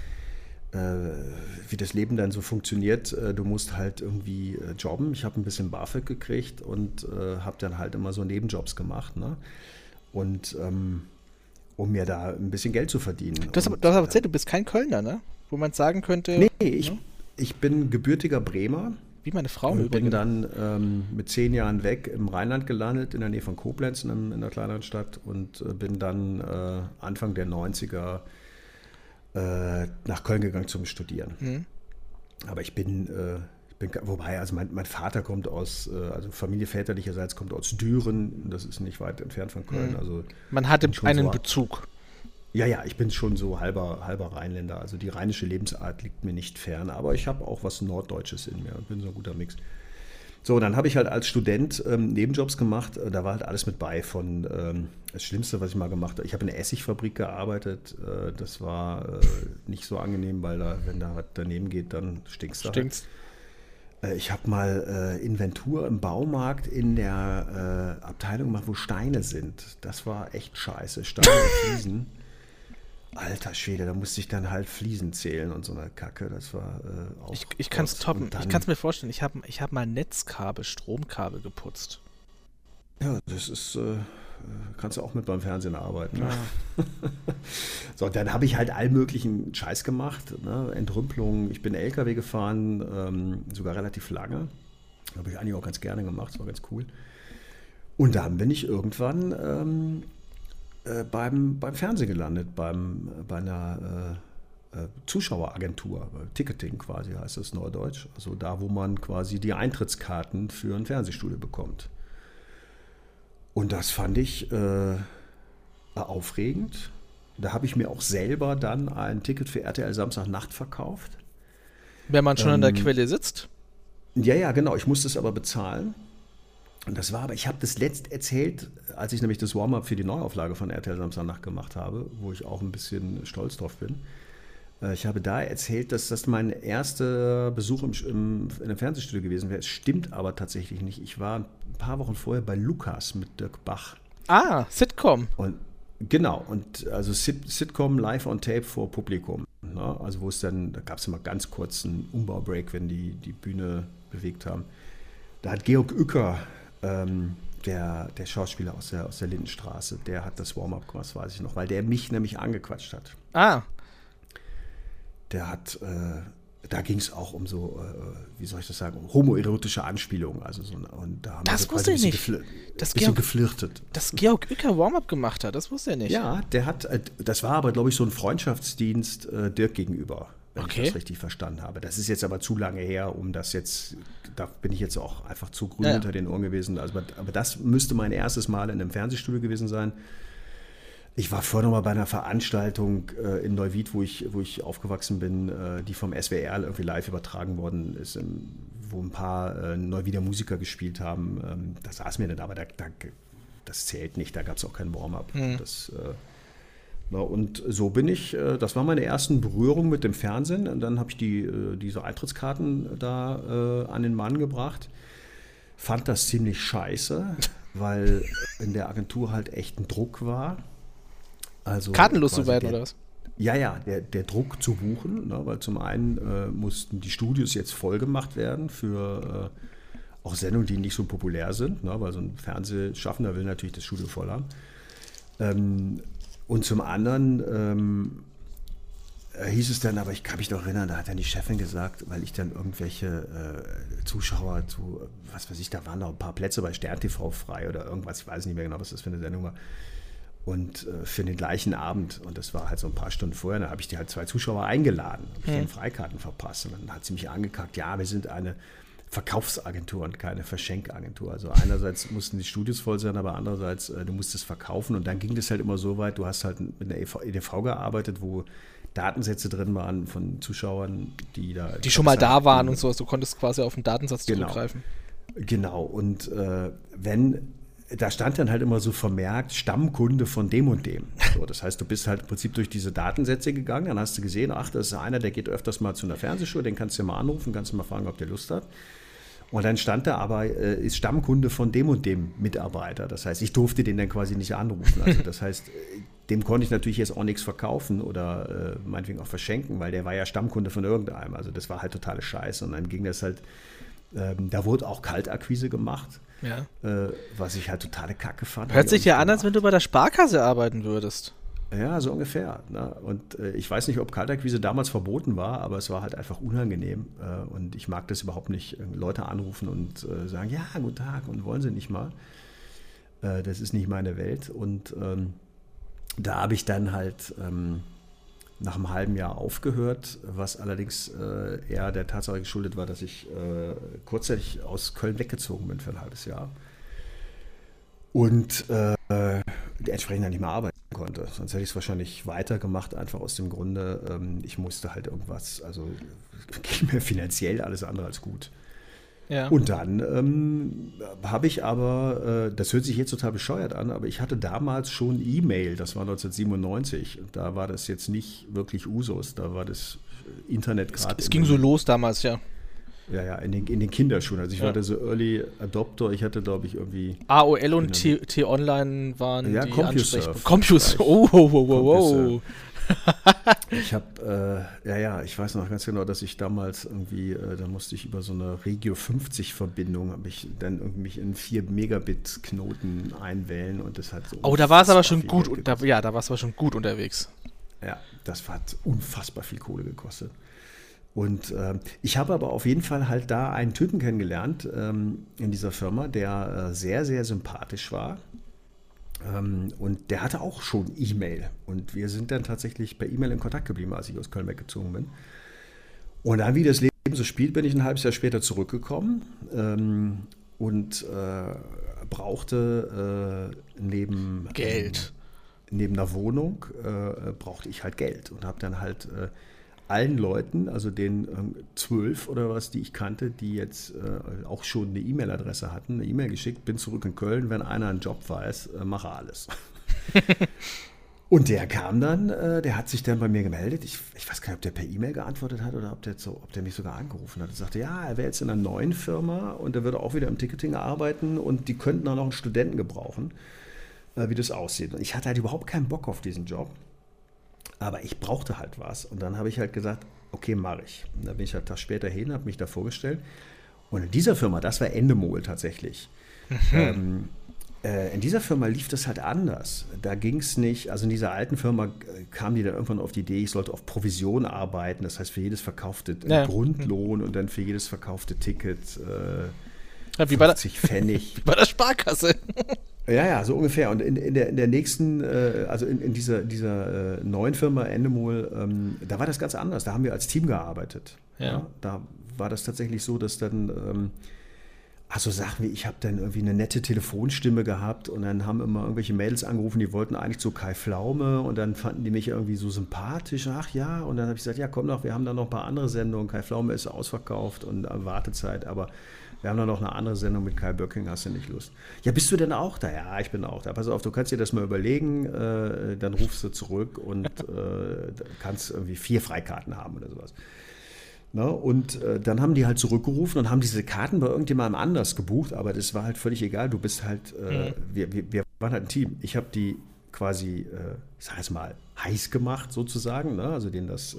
wie das Leben dann so funktioniert, du musst halt irgendwie jobben. Ich habe ein bisschen BAföG gekriegt und habe dann halt immer so Nebenjobs gemacht. Ne? und um mir da ein bisschen Geld zu verdienen. Du hast aber erzählt, du bist kein Kölner, ne? Wo man sagen könnte... Nee, ich bin gebürtiger Bremer. Wie meine Frau im Ich Übrigen. bin dann mit 10 Jahren weg im Rheinland gelandet, in der Nähe von Koblenz, in einer kleineren Stadt, und bin dann Anfang der 90er nach Köln gegangen zum Studieren. Aber ich bin wobei, also mein Vater kommt aus, also Familie väterlicherseits kommt aus Düren, das ist nicht weit entfernt von Köln. Also man hatte einen so, Bezug. Ja, ich bin schon so halber Rheinländer, also die rheinische Lebensart liegt mir nicht fern, aber ich habe auch was Norddeutsches in mir und bin so ein guter Mix. So, dann habe ich halt als Student Nebenjobs gemacht, da war halt alles mit bei von, das Schlimmste, was ich mal gemacht habe, ich habe in einer Essigfabrik gearbeitet, das war nicht so angenehm, weil wenn da was daneben geht, dann stinkst du halt. Ich habe mal Inventur im Baumarkt in der Abteilung gemacht, wo Steine sind. Das war echt scheiße, Steine und Fliesen. Alter Schwede, da musste ich dann halt Fliesen zählen und so eine Kacke, das war auch... Ich kann es toppen, ich kann es mir vorstellen, ich hab mal Netzkabel, Stromkabel geputzt. Ja, das ist, kannst du auch mit beim Fernsehen arbeiten. Ne? Ja. So, dann habe ich halt all möglichen Scheiß gemacht, ne? Entrümpelung, ich bin LKW gefahren, sogar relativ lange, habe ich eigentlich auch ganz gerne gemacht, das war ganz cool. Und dann bin ich irgendwann... beim Fernsehen gelandet, bei einer Zuschaueragentur, Ticketing quasi heißt das Neudeutsch, also da, wo man quasi die Eintrittskarten für ein Fernsehstudio bekommt. Und das fand ich aufregend. Da habe ich mir auch selber dann ein Ticket für RTL Samstagnacht verkauft. Wenn man schon an der Quelle sitzt? Ja, genau, ich musste es aber bezahlen. Und das war aber, ich habe das letzt erzählt, als ich nämlich das Warm-up für die Neuauflage von RTL Samstagnacht gemacht habe, wo ich auch ein bisschen stolz drauf bin. Ich habe da erzählt, dass das mein erster Besuch in einem Fernsehstudio gewesen wäre. Es stimmt aber tatsächlich nicht. Ich war ein paar Wochen vorher bei Lukas mit Dirk Bach. Ah, Sitcom. Und genau, und also Sitcom live on tape vor Publikum. Ne? Also wo es dann, da gab es immer ganz kurz einen Umbaubreak, wenn die Bühne bewegt haben. Da hat Georg Uecker, der Schauspieler aus der Lindenstraße, der hat das Warm-up gemacht, das weiß ich noch, weil der mich nämlich angequatscht hat. Ah. Der hat, da ging es auch um so, wie soll ich das sagen, homoerotische Anspielungen. Also so, und da haben das wir wusste ich nicht. Bisschen geflirtet. Dass Georg Uecker Warm-up gemacht hat, das wusste er nicht. Ja, der hat, das war aber, glaube ich, so ein Freundschaftsdienst Dirk gegenüber, wenn ich das richtig verstanden habe. Das ist jetzt aber zu lange her, um das jetzt, da bin ich jetzt auch einfach zu grün unter den Ohren gewesen. Also, aber das müsste mein erstes Mal in einem Fernsehstudio gewesen sein. Ich war vorher noch mal bei einer Veranstaltung in Neuwied, wo ich aufgewachsen bin, die vom SWR irgendwie live übertragen worden ist, wo ein paar Neuwieder Musiker gespielt haben. Da saß mir nicht, aber das zählt nicht, da gab es auch kein Warm-up. Und so bin ich, das waren meine ersten Berührungen mit dem Fernsehen. Und dann habe ich diese Eintrittskarten da an den Mann gebracht. Fand das ziemlich scheiße, weil in der Agentur halt echt ein Druck war. Also kartenlos zu werden, oder was? Ja, der Druck zu buchen, ne, weil zum einen mussten die Studios jetzt voll gemacht werden für auch Sendungen, die nicht so populär sind, ne, weil so ein Fernsehschaffender will natürlich das Studio voll haben. Und zum anderen hieß es dann, aber ich kann mich noch erinnern, da hat dann die Chefin gesagt, weil ich dann irgendwelche Zuschauer was weiß ich, da waren noch ein paar Plätze bei Stern TV frei oder irgendwas, ich weiß nicht mehr genau, was das für eine Sendung war. Und für den gleichen Abend, und das war halt so ein paar Stunden vorher, da habe ich die halt 2 Zuschauer eingeladen, habe ich denen Freikarten verpasst. Und dann hat sie mich angekackt, ja, wir sind eine Verkaufsagentur und keine Verschenkagentur. Also einerseits mussten die Studios voll sein, aber andererseits, du musstest verkaufen. Und dann ging das halt immer so weit, du hast halt mit einer EDV gearbeitet, wo Datensätze drin waren von Zuschauern, die schon mal da waren und sowas. Du konntest quasi auf den Datensatz zurückgreifen. Genau. Und da stand dann halt immer so vermerkt, Stammkunde von dem und dem. So, das heißt, du bist halt im Prinzip durch diese Datensätze gegangen, dann hast du gesehen, ach, das ist einer, der geht öfters mal zu einer Fernsehshow, den kannst du mal anrufen, kannst du mal fragen, ob der Lust hat. Und dann stand da aber, ist Stammkunde von dem und dem Mitarbeiter. Das heißt, ich durfte den dann quasi nicht anrufen. Also das heißt, dem konnte ich natürlich jetzt auch nichts verkaufen oder meinetwegen auch verschenken, weil der war ja Stammkunde von irgendeinem. Also das war halt totale Scheiße. Und dann ging das halt Da wurde auch Kaltakquise gemacht, Ja. was ich halt totale Kacke fand. Hört sich ja an, als wenn du bei der Sparkasse arbeiten würdest. Ja, so ungefähr. Ne? Und ich weiß nicht, ob Kaltakquise damals verboten war, aber es war halt einfach unangenehm. Und ich mag das überhaupt nicht, Leute anrufen und sagen, ja, guten Tag, und wollen sie nicht mal. Das ist nicht meine Welt. Und da habe ich dann halt nach einem halben Jahr aufgehört, was allerdings eher der Tatsache geschuldet war, dass ich kurzzeitig aus Köln weggezogen bin für ein halbes Jahr. Und entsprechend dann nicht mehr arbeiten konnte. Sonst hätte ich es wahrscheinlich weitergemacht, einfach aus dem Grunde, ich musste halt irgendwas, also ging mir finanziell alles andere als gut. Ja. Und dann habe ich aber, das hört sich jetzt total bescheuert an, aber ich hatte damals schon E-Mail, das war 1997, da war das jetzt nicht wirklich Usus, da war das Internet gerade. Es ging so los damals, ja. Ja, in den Kinderschuhen. Also ich war da so Early Adopter. Ich hatte, glaube ich, irgendwie... AOL und T-Online waren ja, die CompuServe. CompuServe. Oh. Ich habe, ich weiß noch ganz genau, dass ich damals irgendwie, da musste ich über so eine Regio 50 Verbindung, habe ich dann irgendwie mich in 4 Megabit Knoten einwählen und das hat so... Oh, da war es aber schon gut. Da war es aber schon gut unterwegs. Ja, das hat unfassbar viel Kohle gekostet. Und ich habe aber auf jeden Fall halt da einen Typen kennengelernt in dieser Firma, der sehr, sehr sympathisch war. Und der hatte auch schon E-Mail. Und wir sind dann tatsächlich per E-Mail in Kontakt geblieben, als ich aus Köln weggezogen bin. Und dann, wie das Leben so spielt, bin ich ein halbes Jahr später zurückgekommen und brauchte neben Geld. Neben einer Wohnung brauchte ich halt Geld und habe dann halt allen Leuten, also den 12 oder was, die ich kannte, die jetzt auch schon eine E-Mail-Adresse hatten, eine E-Mail geschickt, bin zurück in Köln, wenn einer einen Job weiß, mache alles. Und der kam dann, der hat sich dann bei mir gemeldet, ich weiß gar nicht, ob der per E-Mail geantwortet hat oder ob der mich sogar angerufen hat und sagte, ja, er wäre jetzt in einer neuen Firma und er würde auch wieder im Ticketing arbeiten und die könnten auch noch einen Studenten gebrauchen, wie das aussieht. Und ich hatte halt überhaupt keinen Bock auf diesen Job. Aber ich brauchte halt was. Und dann habe ich halt gesagt, okay, mache ich. Und dann bin ich halt einen Tag später hin, habe mich da vorgestellt. Und in dieser Firma, das war Endemol tatsächlich. In dieser Firma lief das halt anders. Da ging es nicht, also in dieser alten Firma kam die dann irgendwann auf die Idee, ich sollte auf Provision arbeiten. Das heißt, für jedes verkaufte Grundlohn und dann für jedes verkaufte Ticket 50 Pfennig. Wie bei der Sparkasse. Ja, so ungefähr. Und in der nächsten, also in dieser neuen Firma Endemol, da war das ganz anders. Da haben wir als Team gearbeitet. Ja. Da war das tatsächlich so, dass dann, also Sachen wie, ich habe dann irgendwie eine nette Telefonstimme gehabt und dann haben immer irgendwelche Mädels angerufen, die wollten eigentlich zu Kai Pflaume und dann fanden die mich irgendwie so sympathisch. Ach ja, und dann habe ich gesagt, ja komm doch, wir haben da noch ein paar andere Sendungen. Kai Pflaume ist ausverkauft und Wartezeit, aber wir haben da noch eine andere Sendung mit Kai Böcking, hast du nicht Lust? Ja, bist du denn auch da? Ja, ich bin auch da. Pass auf, du kannst dir das mal überlegen, dann rufst du zurück und kannst irgendwie 4 Freikarten haben oder sowas. Na, und dann haben die halt zurückgerufen und haben diese Karten bei irgendjemandem anders gebucht, aber das war halt völlig egal. Du bist halt, wir waren halt ein Team. Ich habe die quasi, ich sag jetzt mal, heiß gemacht sozusagen, ne? Also denen das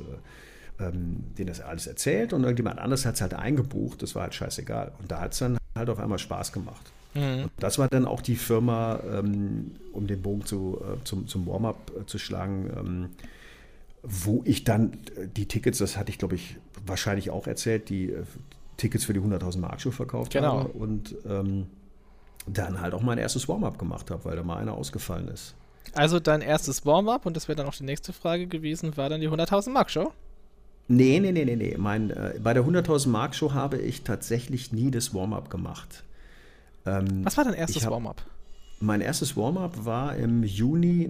alles erzählt und irgendjemand anders hat es halt eingebucht, das war halt scheißegal. Und da hat es dann halt auf einmal Spaß gemacht. Und das war dann auch die Firma, um den Bogen zum Warm-up zu schlagen, wo ich dann die Tickets, das hatte ich glaube ich wahrscheinlich auch erzählt, die Tickets für die 100.000 Mark Show verkauft habe und dann halt auch mein erstes Warm-up gemacht habe, weil da mal einer ausgefallen ist. Also dein erstes Warm-up, und das wäre dann auch die nächste Frage gewesen, war dann die 100.000 Mark Show? Nee. Bei der 100.000 Mark Show habe ich tatsächlich nie das Warm-up gemacht. Was war dein erstes Warm-up? Mein erstes Warm-up war im Juni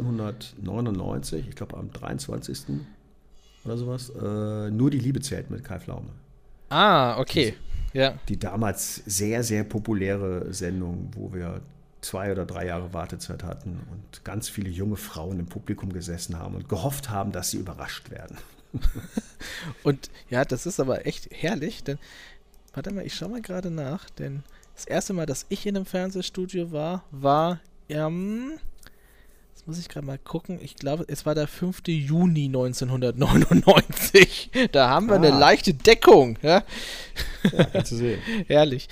1999, ich glaube am 23. oder sowas. Nur die Liebe zählt mit Kai Pflaume. Ah, okay. Die damals sehr, sehr populäre Sendung, wo wir 2 oder 3 Jahre Wartezeit hatten und ganz viele junge Frauen im Publikum gesessen haben und gehofft haben, dass sie überrascht werden. Und ja, das ist aber echt herrlich, denn, warte mal, ich schau mal gerade nach, denn das erste Mal, dass ich in einem Fernsehstudio war, jetzt muss ich gerade mal gucken, ich glaube, es war der 5. Juni 1999. Da haben wir eine leichte Deckung, ja. Ja, kannst du sehen. Herrlich.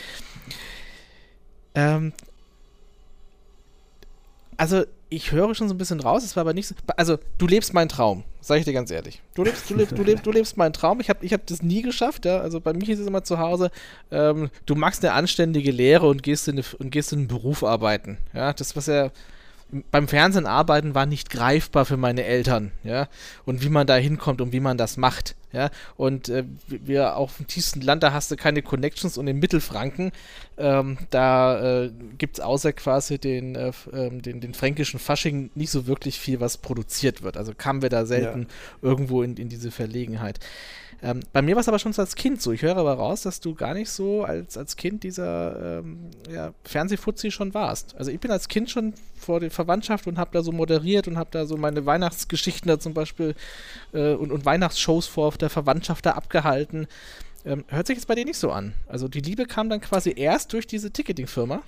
Also, ich höre schon so ein bisschen raus, es war aber nicht so. Also, du lebst meinen Traum, sage ich dir ganz ehrlich. Du lebst meinen Traum. Ich hab das nie geschafft, ja. Also bei mir ist es immer zu Hause, du machst eine anständige Lehre und gehst in einen Beruf arbeiten. Ja, das, was ja beim Fernsehen arbeiten war nicht greifbar für meine Eltern, ja, und wie man da hinkommt und wie man das macht, ja, und wir auf dem tiefsten Land, da hast du keine Connections, und in Mittelfranken, da gibt es außer quasi den fränkischen Fasching nicht so wirklich viel, was produziert wird, also kamen wir da selten irgendwo in diese Verlegenheit. Bei mir war es aber schon als Kind so. Ich höre aber raus, dass du gar nicht so als Kind dieser Fernsehfuzzi schon warst. Also ich bin als Kind schon vor der Verwandtschaft und habe da so moderiert und habe da so meine Weihnachtsgeschichten da zum Beispiel und Weihnachtsshows vor der Verwandtschaft da abgehalten. Hört sich jetzt bei dir nicht so an. Also die Liebe kam dann quasi erst durch diese Ticketing-Firma?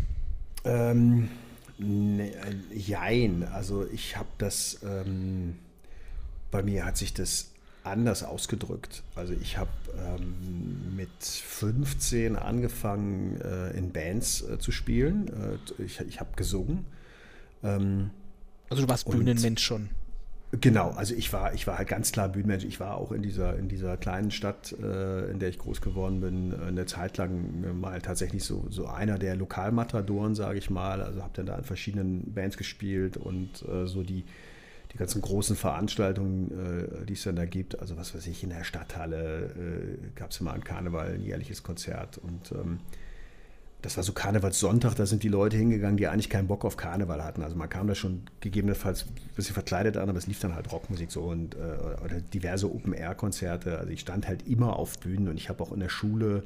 Jein. Also ich habe das, bei mir hat sich das anders ausgedrückt. Also ich habe mit 15 angefangen, in Bands zu spielen. Ich habe gesungen. Also du warst Bühnenmensch schon. Genau, also ich war halt ganz klar Bühnenmensch. Ich war auch in dieser kleinen Stadt, in der ich groß geworden bin, eine Zeit lang mal tatsächlich so einer der Lokalmatadoren, sage ich mal. Also habe dann da in verschiedenen Bands gespielt und so die ganzen großen Veranstaltungen, die es dann da gibt, also was weiß ich, in der Stadthalle gab es immer an Karneval ein jährliches Konzert und das war so Karnevalssonntag, da sind die Leute hingegangen, die eigentlich keinen Bock auf Karneval hatten. Also man kam da schon gegebenenfalls ein bisschen verkleidet an, aber es lief dann halt Rockmusik so und oder diverse Open-Air-Konzerte. Also ich stand halt immer auf Bühnen und ich habe auch in der Schule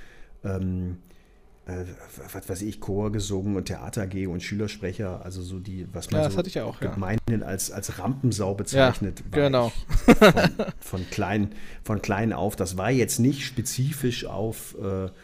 was weiß ich, Chor gesungen und Theater AG und Schülersprecher, also so die, was man so gemeinhin als Rampensau bezeichnet, genau. Von klein auf. Das war jetzt nicht spezifisch auf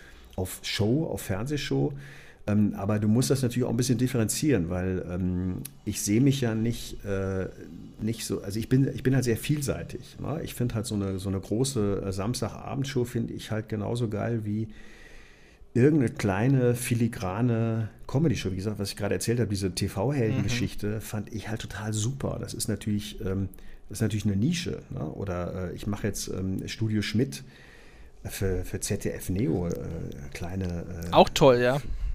Fernsehshow, aber du musst das natürlich auch ein bisschen differenzieren, weil ich sehe mich ja nicht so, also ich bin halt sehr vielseitig. Ne? Ich finde halt so eine große Samstagabendshow finde ich halt genauso geil wie irgendeine kleine, filigrane Comedy-Show, wie gesagt, was ich gerade erzählt habe, diese TV-Helden-Geschichte, fand ich halt total super. Das ist natürlich eine Nische. Ne? Oder ich mache jetzt Studio Schmidt für ZDF Neo, kleine auch toll, ja.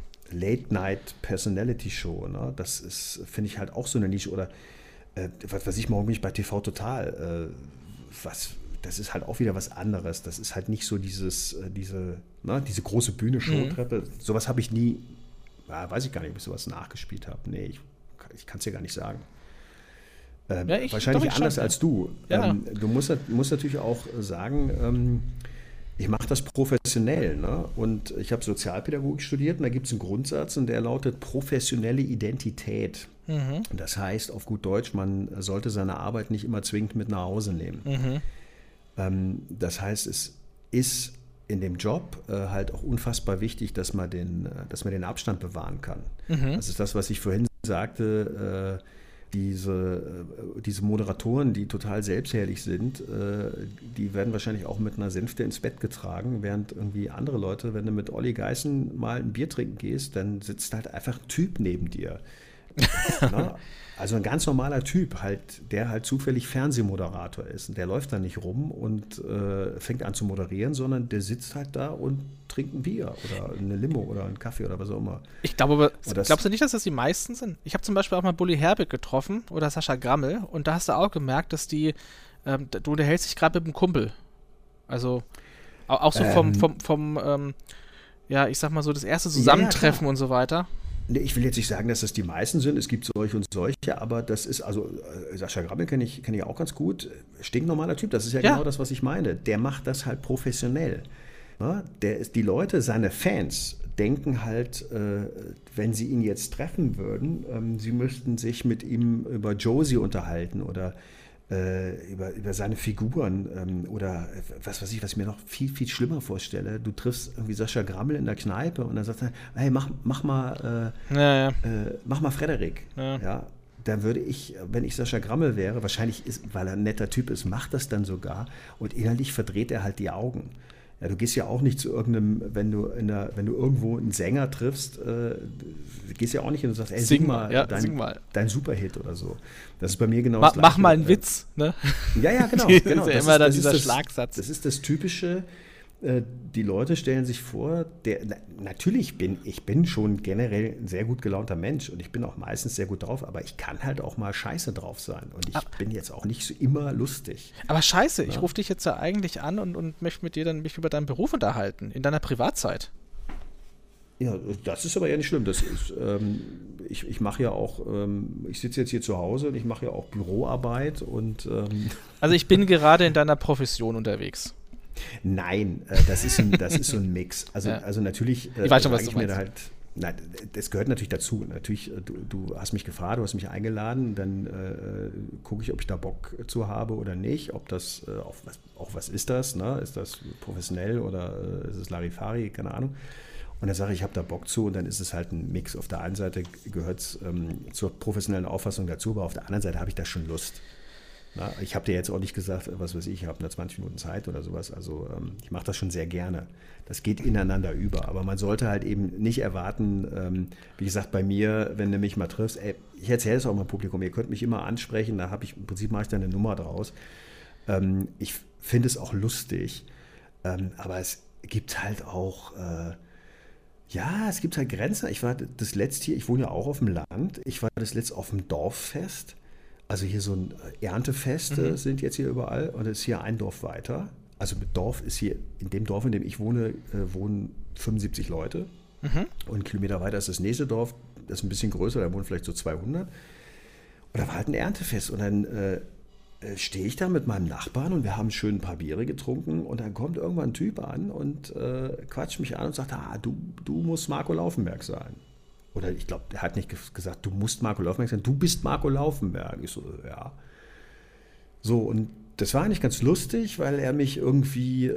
Late-Night-Personality-Show. Ne? Das ist, finde ich halt auch so eine Nische. Oder was weiß ich, morgen bin ich bei TV Total. Das ist halt auch wieder was anderes. Das ist halt nicht so diese große Bühne, Showtreppe. Sowas habe ich nie, weiß ich gar nicht, ob ich sowas nachgespielt habe. Nee, ich kann es dir gar nicht sagen. Wahrscheinlich anders als du. Ja. Du musst natürlich auch sagen, ich mache das professionell. Ne? Und ich habe Sozialpädagogik studiert und da gibt es einen Grundsatz und der lautet professionelle Identität. Mhm. Das heißt, auf gut Deutsch, man sollte seine Arbeit nicht immer zwingend mit nach Hause nehmen. Mhm. Das heißt, es ist in dem Job halt auch unfassbar wichtig, dass man den Abstand bewahren kann. Mhm. Das ist das, was ich vorhin sagte, diese Moderatoren, die total selbstherrlich sind, die werden wahrscheinlich auch mit einer Sänfte ins Bett getragen, während irgendwie andere Leute, wenn du mit Olli Geißen mal ein Bier trinken gehst, dann sitzt halt einfach ein Typ neben dir. Na? Also ein ganz normaler Typ, der halt zufällig Fernsehmoderator ist. Und der läuft da nicht rum und fängt an zu moderieren, sondern der sitzt halt da und trinkt ein Bier oder eine Limo oder einen Kaffee oder was auch immer. Ich glaube aber, glaubst du nicht, dass das die meisten sind? Ich habe zum Beispiel auch mal Bully Herbig getroffen oder Sascha Grammel und da hast du auch gemerkt, dass du unterhältst dich gerade mit einem Kumpel. Also auch so vom ich sag mal so, das erste Zusammentreffen und so weiter. Ich will jetzt nicht sagen, dass das die meisten sind. Es gibt solche und solche, aber das ist, also Sascha Grammel kenne ich auch ganz gut. Stinknormaler Typ, das ist ja genau das, was ich meine. Der macht das halt professionell. Ja, die Leute, seine Fans, denken halt, wenn sie ihn jetzt treffen würden, sie müssten sich mit ihm über Josie unterhalten oder über seine Figuren oder was weiß ich, was ich mir noch viel, viel schlimmer vorstelle. Du triffst irgendwie Sascha Grammel in der Kneipe und dann sagt er, hey, mach mal Frederik. Ja. Ja, dann würde ich, wenn ich Sascha Grammel wäre, wahrscheinlich, weil er ein netter Typ ist, macht das dann sogar und innerlich verdreht er halt die Augen. Ja, du gehst ja auch nicht zu irgendeinem, wenn du irgendwo einen Sänger triffst, gehst ja auch nicht hin und sagst, ey, sing mal dein Superhit oder so. Das ist bei mir genau das Gleiche. Mach mal einen Witz, ne? Ja, genau. Das ist ja immer dieser Schlagsatz. Das ist das Typische. Die Leute stellen sich vor, natürlich bin ich schon generell ein sehr gut gelaunter Mensch und ich bin auch meistens sehr gut drauf, aber ich kann halt auch mal scheiße drauf sein und ich bin jetzt auch nicht so immer lustig. Aber scheiße, ich rufe dich jetzt ja eigentlich an und möchte mit dir dann mich über deinen Beruf unterhalten, in deiner Privatzeit. Ja, das ist aber ja nicht schlimm. Das ist, ich mache ja auch, ich sitze jetzt hier zu Hause und ich mache ja auch Büroarbeit und Also ich bin gerade in deiner Profession unterwegs. Nein, das ist so ein Mix. Also natürlich, ich weiß schon, was du meinst. Das gehört natürlich dazu. Natürlich, du hast mich gefragt, du hast mich eingeladen, dann gucke ich, ob ich da Bock zu habe oder nicht. Ob das auch was ist das? Ne? Ist das professionell oder ist es Larifari? Keine Ahnung. Und dann sage ich habe da Bock zu und dann ist es halt ein Mix. Auf der einen Seite gehört es zur professionellen Auffassung dazu, aber auf der anderen Seite habe ich da schon Lust. Na, ich habe dir jetzt auch nicht gesagt, was weiß ich habe nur 20 Minuten Zeit oder sowas. Also ich mache das schon sehr gerne. Das geht ineinander über. Aber man sollte halt eben nicht erwarten, wie gesagt, bei mir, wenn du mich mal triffst, ich erzähle es auch mal im Publikum, ihr könnt mich immer ansprechen, im Prinzip mache ich da eine Nummer draus. Ich finde es auch lustig, aber es gibt halt auch, es gibt halt Grenzen. Ich war das letzte hier, ich wohne ja auch auf dem Land, ich war das letzte auf dem Dorffest. Also hier so ein Erntefeste sind jetzt hier überall und es ist hier ein Dorf weiter. Also mit Dorf ist hier, in dem Dorf, in dem ich wohne, wohnen 75 Leute. Und einen Kilometer weiter ist das nächste Dorf, das ist ein bisschen größer, da wohnen vielleicht so 200. Und da war halt ein Erntefest und dann stehe ich da mit meinem Nachbarn und wir haben schön ein paar Biere getrunken und dann kommt irgendwann ein Typ an und quatscht mich an und sagt, du musst Marco Laufenberg sein. Oder ich glaube, er hat nicht gesagt, du musst Marco Laufenberg sein, du bist Marco Laufenberg. Ich so, ja. So, und das war eigentlich ganz lustig, weil er mich irgendwie,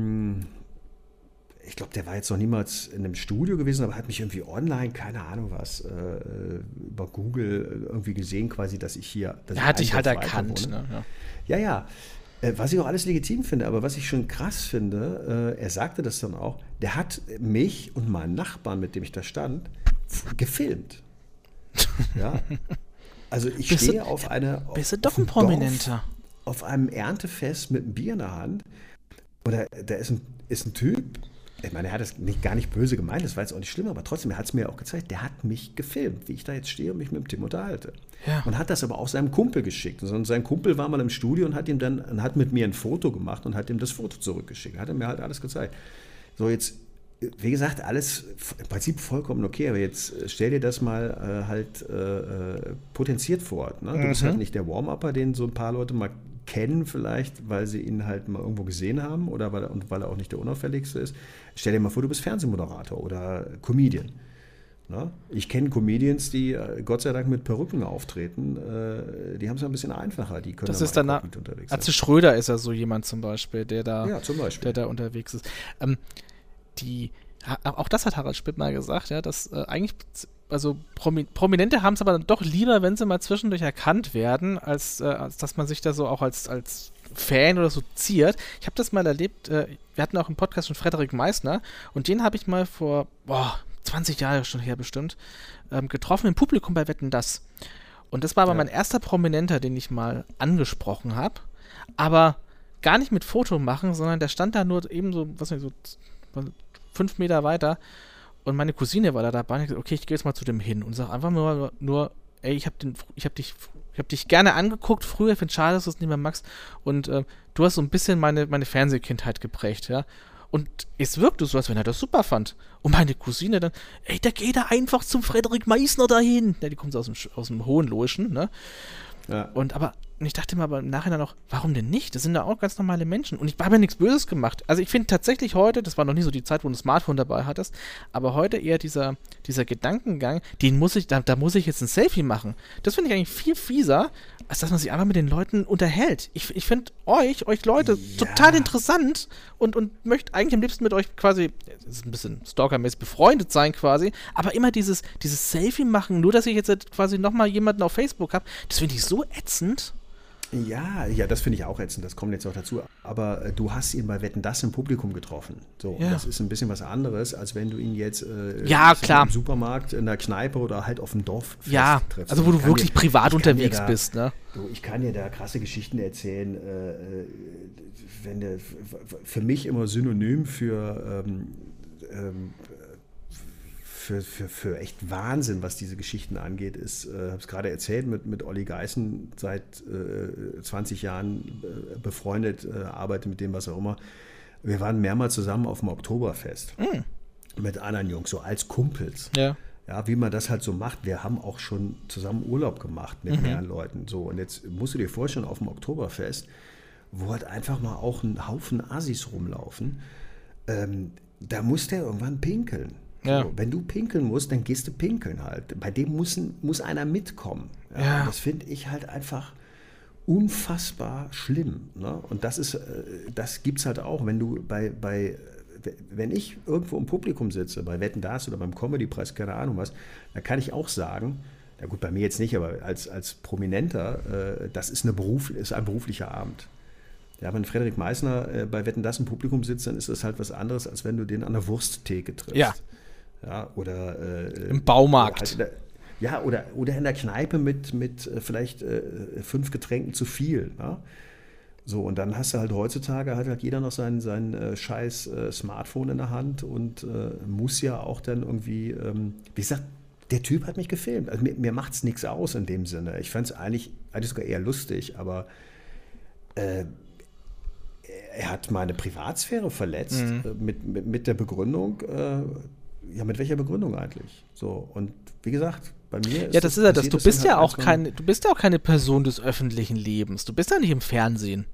ich glaube, der war jetzt noch niemals in einem Studio gewesen, aber hat mich irgendwie online, keine Ahnung was, über Google irgendwie gesehen quasi, dass ich hier... Er hat dich halt erkannt. Ne? Ja. Was ich auch alles legitim finde, aber was ich schon krass finde, er sagte das dann auch, der hat mich und meinen Nachbarn, mit dem ich da stand, gefilmt. Ja. Also ich stehe auf einer... Bist du doch ein Prominenter. Auf einem Erntefest mit einem Bier in der Hand. Oder da ist ein Typ, ich meine, er hat das gar nicht böse gemeint, das war jetzt auch nicht schlimm, aber trotzdem, er hat es mir auch gezeigt, der hat mich gefilmt, wie ich da jetzt stehe und mich mit dem Tim unterhalte. Ja. Und hat das aber auch seinem Kumpel geschickt. Und sein Kumpel war mal im Studio und hat mit mir ein Foto gemacht und hat ihm das Foto zurückgeschickt. Hat er mir halt alles gezeigt. So, jetzt, wie gesagt, alles im Prinzip vollkommen okay, aber jetzt stell dir das mal potenziert vor. Ne? Du bist halt nicht der Warm-Upper, den so ein paar Leute mal kennen vielleicht, weil sie ihn halt mal irgendwo gesehen haben oder weil er auch nicht der Unauffälligste ist. Stell dir mal vor, du bist Fernsehmoderator oder Comedian. Na? Ich kenne Comedians, die Gott sei Dank mit Perücken auftreten. Die haben es ein bisschen einfacher. Die können das ist dann unterwegs sein. Atze Schröder ist ja so jemand zum Beispiel, der da unterwegs ist. Auch das hat Harald Schmidt mal gesagt, ja, dass eigentlich, also Prominente haben es aber dann doch lieber, wenn sie mal zwischendurch erkannt werden, als dass man sich da so auch als Fan oder so ziert. Ich habe das mal erlebt, wir hatten auch im Podcast schon Frederik Meissner und den habe ich mal vor 20 Jahre schon her bestimmt getroffen im Publikum bei Wetten, dass. Und das war aber mein erster Prominenter, den ich mal angesprochen habe, aber gar nicht mit Foto machen, sondern der stand da nur eben so, 5 Meter weiter und meine Cousine war da dabei und ich gesagt, okay, ich gehe jetzt mal zu dem hin und sage einfach nur ey, ich hab dich gerne angeguckt früher, ich finde es schade, dass du es nicht mehr magst und du hast so ein bisschen meine Fernsehkindheit geprägt, ja. Und es wirkte so, als wenn er das super fand. Und meine Cousine dann, ey, da geht er einfach zum Frederik Meissner dahin. Ja, die kommt aus dem Hohenloischen, ne? Ja. Und ich dachte mir aber im Nachhinein auch, warum denn nicht? Das sind da auch ganz normale Menschen. Und ich habe ja nichts Böses gemacht. Also ich finde tatsächlich heute, das war noch nie so die Zeit, wo du ein Smartphone dabei hattest, aber heute eher dieser Gedankengang, da muss ich jetzt ein Selfie machen. Das finde ich eigentlich viel fieser, als dass man sich einfach mit den Leuten unterhält. Ich finde euch Leute total interessant und möchte eigentlich am liebsten mit euch quasi, das ist ein bisschen stalkermäßig, befreundet sein quasi, aber immer dieses Selfie machen, nur dass ich jetzt quasi nochmal jemanden auf Facebook habe, das finde ich so ätzend. Ja, das finde ich auch ätzend, das kommt jetzt auch dazu. Aber du hast ihn bei Wetten, dass im Publikum getroffen. So, Ja. das ist ein bisschen was anderes, als wenn du ihn jetzt klar. im Supermarkt, in der Kneipe oder halt auf dem Dorf triffst. Also wo du wirklich privat unterwegs da, bist, ne? Ich kann dir da krasse Geschichten erzählen, für mich immer synonym für echt Wahnsinn, was diese Geschichten angeht, ist, habe es gerade erzählt, mit Olli Geißen seit 20 Jahren befreundet, arbeite mit dem, was auch immer. Wir waren mehrmals zusammen auf dem Oktoberfest mit anderen Jungs, so als Kumpels. Ja. Ja, wie man das halt so macht. Wir haben auch schon zusammen Urlaub gemacht mit mehreren Leuten. So, und jetzt musst du dir vorstellen, auf dem Oktoberfest, wo halt einfach mal auch ein Haufen Assis rumlaufen, da muss der irgendwann pinkeln. Ja. So, wenn du pinkeln musst, dann gehst du pinkeln halt. Bei dem muss einer mitkommen. Ja. Das finde ich halt einfach unfassbar schlimm. Ne? Und das gibt es halt auch, wenn du wenn ich irgendwo im Publikum sitze, bei Wetten, dass oder beim Comedy-Preis, keine Ahnung was, da kann ich auch sagen, na gut, bei mir jetzt nicht, aber als Prominenter, das ist ein beruflicher Abend. Ja, wenn Frederik Meissner bei Wetten, dass im Publikum sitzt, dann ist das halt was anderes, als wenn du den an der Wursttheke triffst. Ja, oder im Baumarkt. Oder in der Kneipe mit vielleicht 5 Getränken zu viel. Ja? So, und dann hast du halt heutzutage hat halt jeder noch sein scheiß Smartphone in der Hand und muss ja auch dann irgendwie, wie gesagt, der Typ hat mich gefilmt. Also mir macht es nichts aus in dem Sinne. Ich fand es eigentlich sogar eher lustig, aber er hat meine Privatsphäre verletzt mit der Begründung, mit welcher Begründung eigentlich? So, und wie gesagt, bei mir ist das ist ja das. Du bist ja auch keine Person des öffentlichen Lebens. Du bist ja nicht im Fernsehen.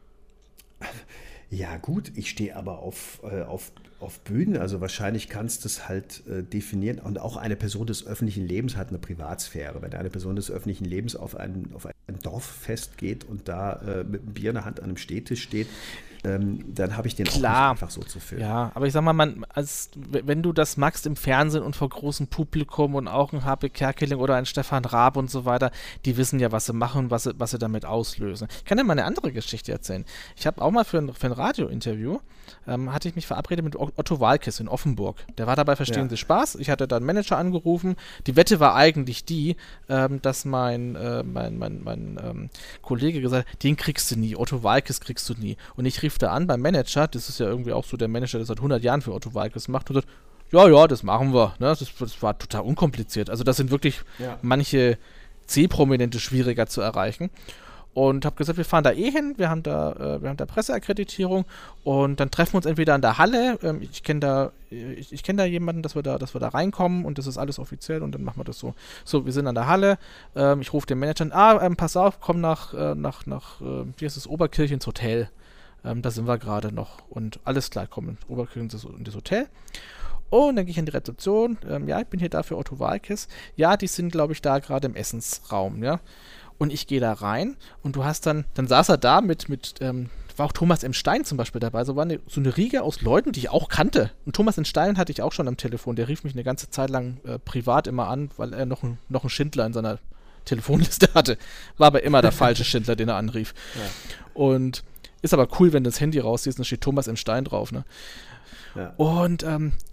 Ja gut, ich stehe aber auf Bühnen, also wahrscheinlich kannst du es halt definieren. Und auch eine Person des öffentlichen Lebens hat eine Privatsphäre. Wenn eine Person des öffentlichen Lebens auf ein Dorffest geht und da mit einem Bier in der Hand an einem Stehtisch steht, dann habe ich den auch nicht einfach so zu filmen. Ja, aber ich sag mal, wenn du das magst im Fernsehen und vor großem Publikum und auch ein H.P. Kerkeling oder ein Stefan Raab und so weiter, die wissen ja, was sie machen und was sie damit auslösen. Ich kann dir mal eine andere Geschichte erzählen. Ich habe auch mal für ein Radiointerview, hatte ich mich verabredet mit Otto Waalkes in Offenburg. Der war dabei, verstehen Sie Spaß. Ich hatte da einen Manager angerufen. Die Wette war eigentlich die, dass mein Kollege gesagt hat, den kriegst du nie, Otto Waalkes kriegst du nie. Und ich rief da an beim Manager, das ist ja irgendwie auch so der Manager, der seit 100 Jahren für Otto Waalkes macht, und sagt, ja, das machen wir. Ne? Das war total unkompliziert. Also das sind wirklich manche C-Prominente schwieriger zu erreichen. Und habe gesagt, wir fahren da hin, wir haben da Presseakkreditierung und dann treffen wir uns entweder an der Halle, ich kenn da jemanden, dass wir da reinkommen und das ist alles offiziell und dann machen wir das so. So, wir sind an der Halle, ich rufe den Manager an, pass auf, komm nach wie heißt es, Oberkirch ins Hotel. Da sind wir gerade noch und alles klar, komm in Oberkirch in das Hotel. Und dann gehe ich in die Rezeption, ich bin hier da für Otto Waalkes. Ja, die sind, glaube ich, da gerade im Essensraum, ja. Und ich gehe da rein und du hast dann saß er da war auch Thomas M. Stein zum Beispiel dabei, so eine Riege aus Leuten, die ich auch kannte. Und Thomas M. Stein hatte ich auch schon am Telefon, der rief mich eine ganze Zeit lang privat immer an, weil er noch einen Schindler in seiner Telefonliste hatte. War aber immer der falsche Schindler, den er anrief. Ja. Und ist aber cool, wenn du das Handy rausziehst und da steht Thomas M. Stein drauf, ne? Ja. Und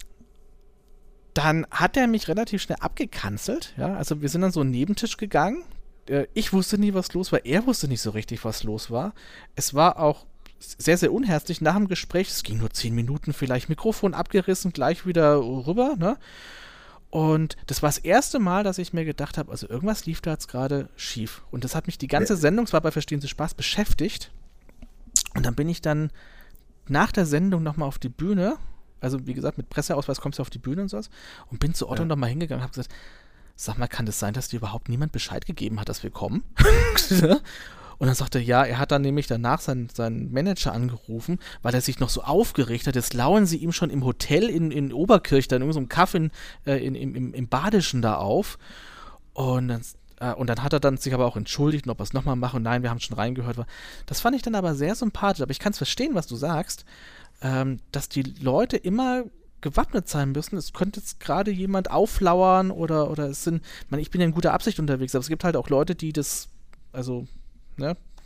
dann hat er mich relativ schnell abgekanzelt, ja, also wir sind dann so einen Nebentisch gegangen. Ich wusste nie, was los war. Er wusste nicht so richtig, was los war. Es war auch sehr, sehr unherzlich nach dem Gespräch. Es ging nur 10 Minuten vielleicht. Mikrofon abgerissen, gleich wieder rüber. Ne? Und das war das erste Mal, dass ich mir gedacht habe, also irgendwas lief da jetzt gerade schief. Und das hat mich die ganze Sendung, es war bei Verstehen Sie Spaß, beschäftigt. Und dann bin ich dann nach der Sendung nochmal auf die Bühne. Also wie gesagt, mit Presseausweis kommst du auf die Bühne und sowas. Und bin zu Otto nochmal hingegangen und habe gesagt, sag mal, kann das sein, dass dir überhaupt niemand Bescheid gegeben hat, dass wir kommen? Und dann sagte er, ja, er hat dann nämlich danach seinen Manager angerufen, weil er sich noch so aufgeregt hat, jetzt lauern sie ihm schon im Hotel in Oberkirch, dann in so einem Kaffee im Badischen da auf. Und dann hat er dann sich aber auch entschuldigt, ob er es nochmal machen. Nein, wir haben schon reingehört. Das fand ich dann aber sehr sympathisch. Aber ich kann es verstehen, was du sagst, dass die Leute immer gewappnet sein müssen. Es könnte jetzt gerade jemand auflauern oder ich bin ja in guter Absicht unterwegs, aber es gibt halt auch Leute, die das, also, ne,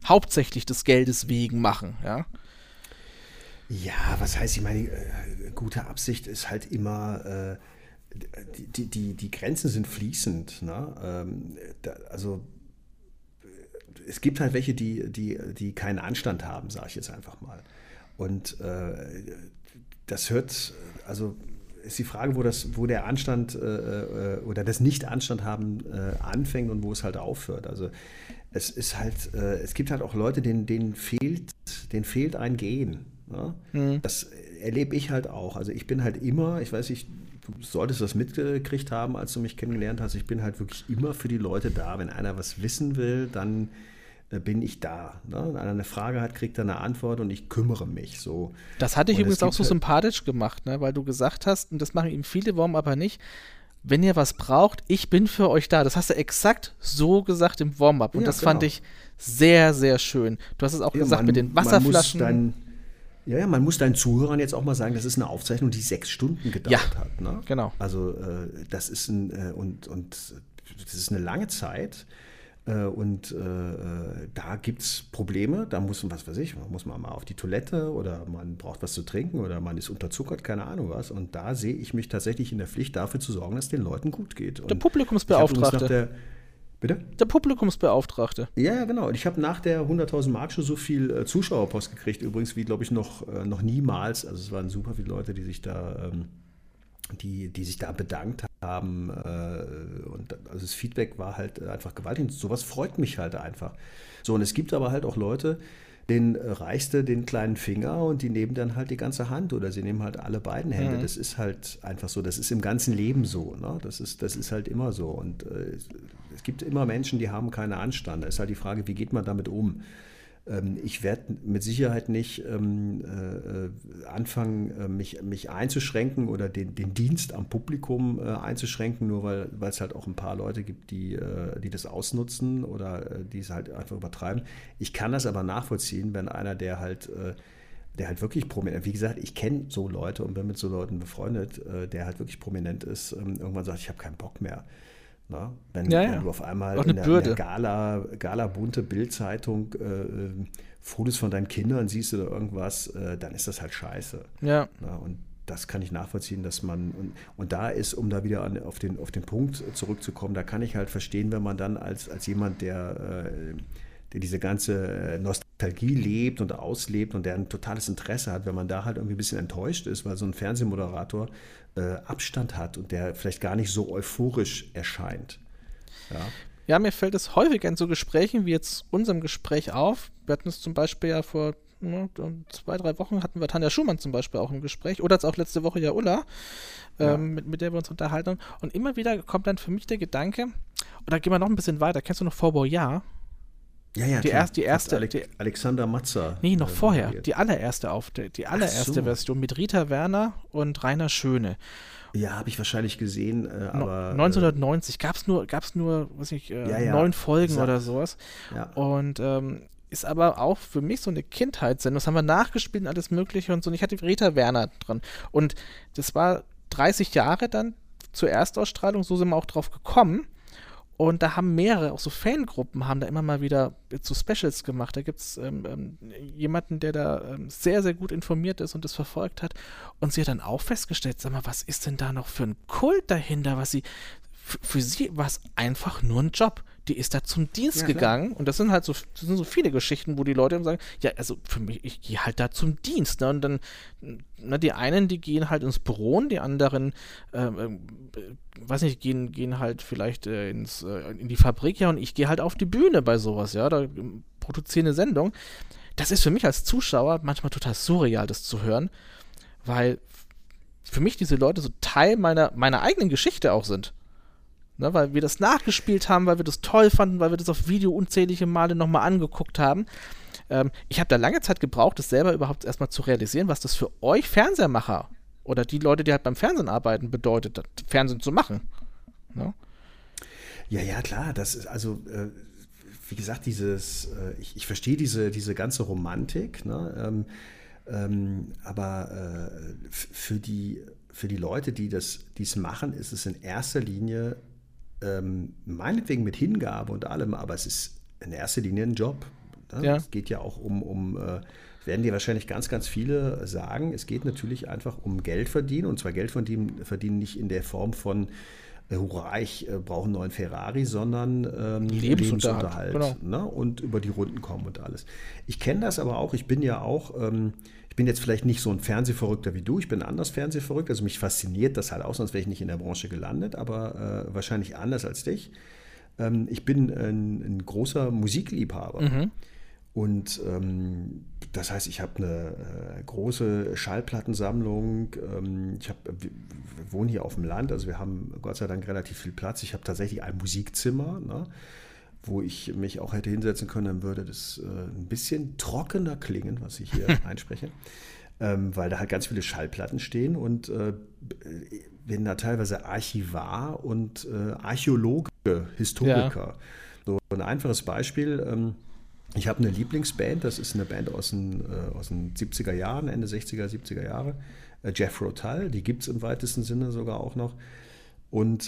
hauptsächlich des Geldes wegen machen, ja. Ja, was heißt, ich meine, gute Absicht ist halt immer, die Grenzen sind fließend. Ne? Also es gibt halt welche, die keinen Anstand haben, sage ich jetzt einfach mal. Und das hört, also ist die Frage, wo der Anstand oder das Nicht-Anstand haben anfängt und wo es halt aufhört. Also es ist halt, es gibt halt auch Leute, denen fehlt ein Gen. Ja? Das erlebe ich halt auch. Also ich bin halt immer, ich weiß nicht, du solltest das mitgekriegt haben, als du mich kennengelernt hast, ich bin halt wirklich immer für die Leute da. Wenn einer was wissen will, dann bin ich da. Ne? Wenn einer eine Frage hat, kriegt er eine Antwort und ich kümmere mich. So. Das hatte ich übrigens auch so sympathisch gemacht, ne? Weil du gesagt hast, und das machen eben viele, warum aber nicht, wenn ihr was braucht, ich bin für euch da. Das hast du exakt so gesagt im Warm-up. Und das fand ich sehr, sehr schön. Du hast es auch gesagt mit den Wasserflaschen. Man muss deinen Zuhörern jetzt auch mal sagen, das ist eine Aufzeichnung, die 6 Stunden gedauert hat. Ne? Genau. Also das ist und das ist eine lange Zeit. Und da gibt es Probleme, da muss man mal auf die Toilette oder man braucht was zu trinken oder man ist unterzuckert, keine Ahnung was. Und da sehe ich mich tatsächlich in der Pflicht, dafür zu sorgen, dass den Leuten gut geht. Und der Publikumsbeauftragte. Bitte? Der Publikumsbeauftragte. Ja, genau. Und ich habe nach der 100.000 Mark schon so viel Zuschauerpost gekriegt, übrigens wie, glaube ich, noch niemals. Also es waren super viele Leute, die sich da bedankt haben. Und also das Feedback war halt einfach gewaltig. Und sowas freut mich halt einfach. So, und es gibt aber halt auch Leute, denen reichst du den kleinen Finger und die nehmen dann halt die ganze Hand oder sie nehmen halt alle beiden Hände. Das ist halt einfach so. Das ist im ganzen Leben so. Ne? Das ist halt immer so. Und es gibt immer Menschen, die haben keinen Anstand. Da ist halt die Frage, wie geht man damit um? Ich werde mit Sicherheit nicht anfangen, mich einzuschränken oder den Dienst am Publikum einzuschränken, nur weil es halt auch ein paar Leute gibt, die das ausnutzen oder die es halt einfach übertreiben. Ich kann das aber nachvollziehen, wenn einer, der halt wirklich prominent, wie gesagt, ich kenne so Leute und bin mit so Leuten befreundet, der halt wirklich prominent ist, irgendwann sagt, ich habe keinen Bock mehr. Na, wenn du auf einmal in der Gala-bunte Bild-Zeitung Fotos von deinen Kindern siehst oder irgendwas, dann ist das halt scheiße. Ja. Na, und das kann ich nachvollziehen, dass man, und da ist, um da wieder auf den Punkt zurückzukommen, da kann ich halt verstehen, wenn man dann als jemand, der diese ganze Nostalgie lebt und auslebt und der ein totales Interesse hat, wenn man da halt irgendwie ein bisschen enttäuscht ist, weil so ein Fernsehmoderator Abstand hat und der vielleicht gar nicht so euphorisch erscheint. Ja, mir fällt es häufig in so Gesprächen wie jetzt unserem Gespräch auf. Wir hatten es zum Beispiel ja vor 2-3 Wochen hatten wir Tanja Schumann zum Beispiel auch im Gespräch oder jetzt auch letzte Woche ja Ulla, mit der wir uns unterhalten haben. Und immer wieder kommt dann für mich der Gedanke, oder gehen wir noch ein bisschen weiter, kennst du noch Fort Boyard? Ja, die erste Alexander Matzer. Nee, noch vorher. Die allererste Version mit Rita Werner und Rainer Schöne. Ja, habe ich wahrscheinlich gesehen, aber 1990 gab's nur, weiß ich, 9 Folgen oder sowas. Ja. Und ist aber auch für mich so eine Kindheitssendung. Das haben wir nachgespielt und alles Mögliche und so. Und ich hatte Rita Werner dran. Und das war 30 Jahre dann zur Erstausstrahlung, so sind wir auch drauf gekommen. Und da haben mehrere, auch so Fangruppen, haben da immer mal wieder so Specials gemacht. Da gibt es jemanden, der da sehr, sehr gut informiert ist und das verfolgt hat. Und sie hat dann auch festgestellt, sag mal, was ist denn da noch für ein Kult dahinter? Für sie war es einfach nur ein Job. Die ist da zum Dienst gegangen und das sind so viele Geschichten, wo die Leute sagen, ja, also für mich, ich gehe halt da zum Dienst. Ne? Und dann, die einen, die gehen halt ins Büro und die anderen, gehen halt vielleicht in die Fabrik, ja, und ich gehe halt auf die Bühne bei sowas, ja, da produziere eine Sendung. Das ist für mich als Zuschauer manchmal total surreal, das zu hören, weil für mich diese Leute so Teil meiner eigenen Geschichte auch sind. Ne, weil wir das nachgespielt haben, weil wir das toll fanden, weil wir das auf Video unzählige Male nochmal angeguckt haben. Ich habe da lange Zeit gebraucht, das selber überhaupt erstmal zu realisieren, was das für euch Fernsehmacher oder die Leute, die halt beim Fernsehen arbeiten, bedeutet, Fernsehen zu machen. Ne? Ja, klar, das ist also, wie gesagt, ich verstehe diese ganze Romantik, ne? Aber für die Leute, die es machen, ist es in erster Linie meinetwegen mit Hingabe und allem, aber es ist in erster Linie ein Job. Ne? Ja. Es geht ja auch werden dir wahrscheinlich ganz, ganz viele sagen, es geht natürlich einfach um Geld verdienen, und zwar Geld verdienen nicht in der Form von hurra, ich brauche einen neuen Ferrari, sondern Lebensunterhalt. Genau. Ne? Und über die Runden kommen und alles. Ich kenne das aber auch, ich bin jetzt vielleicht nicht so ein Fernsehverrückter wie du, ich bin anders Fernsehverrückt, also mich fasziniert das halt auch, sonst wäre ich nicht in der Branche gelandet, aber wahrscheinlich anders als dich. Ich bin ein großer Musikliebhaber. Mhm. Und das heißt, ich habe eine große Schallplattensammlung. Wir wohnen hier auf dem Land, also wir haben Gott sei Dank relativ viel Platz. Ich habe tatsächlich ein Musikzimmer, ne, wo ich mich auch hätte hinsetzen können, dann würde das ein bisschen trockener klingen, was ich hier einspreche, weil da halt ganz viele Schallplatten stehen und bin da teilweise Archivar und Archäologe, Historiker. Ja. So ein einfaches Beispiel. Ich habe eine Lieblingsband, das ist eine Band aus den 70er Jahren, Ende 60er, 70er Jahre, Jethro Tull, die gibt es im weitesten Sinne sogar auch noch. Und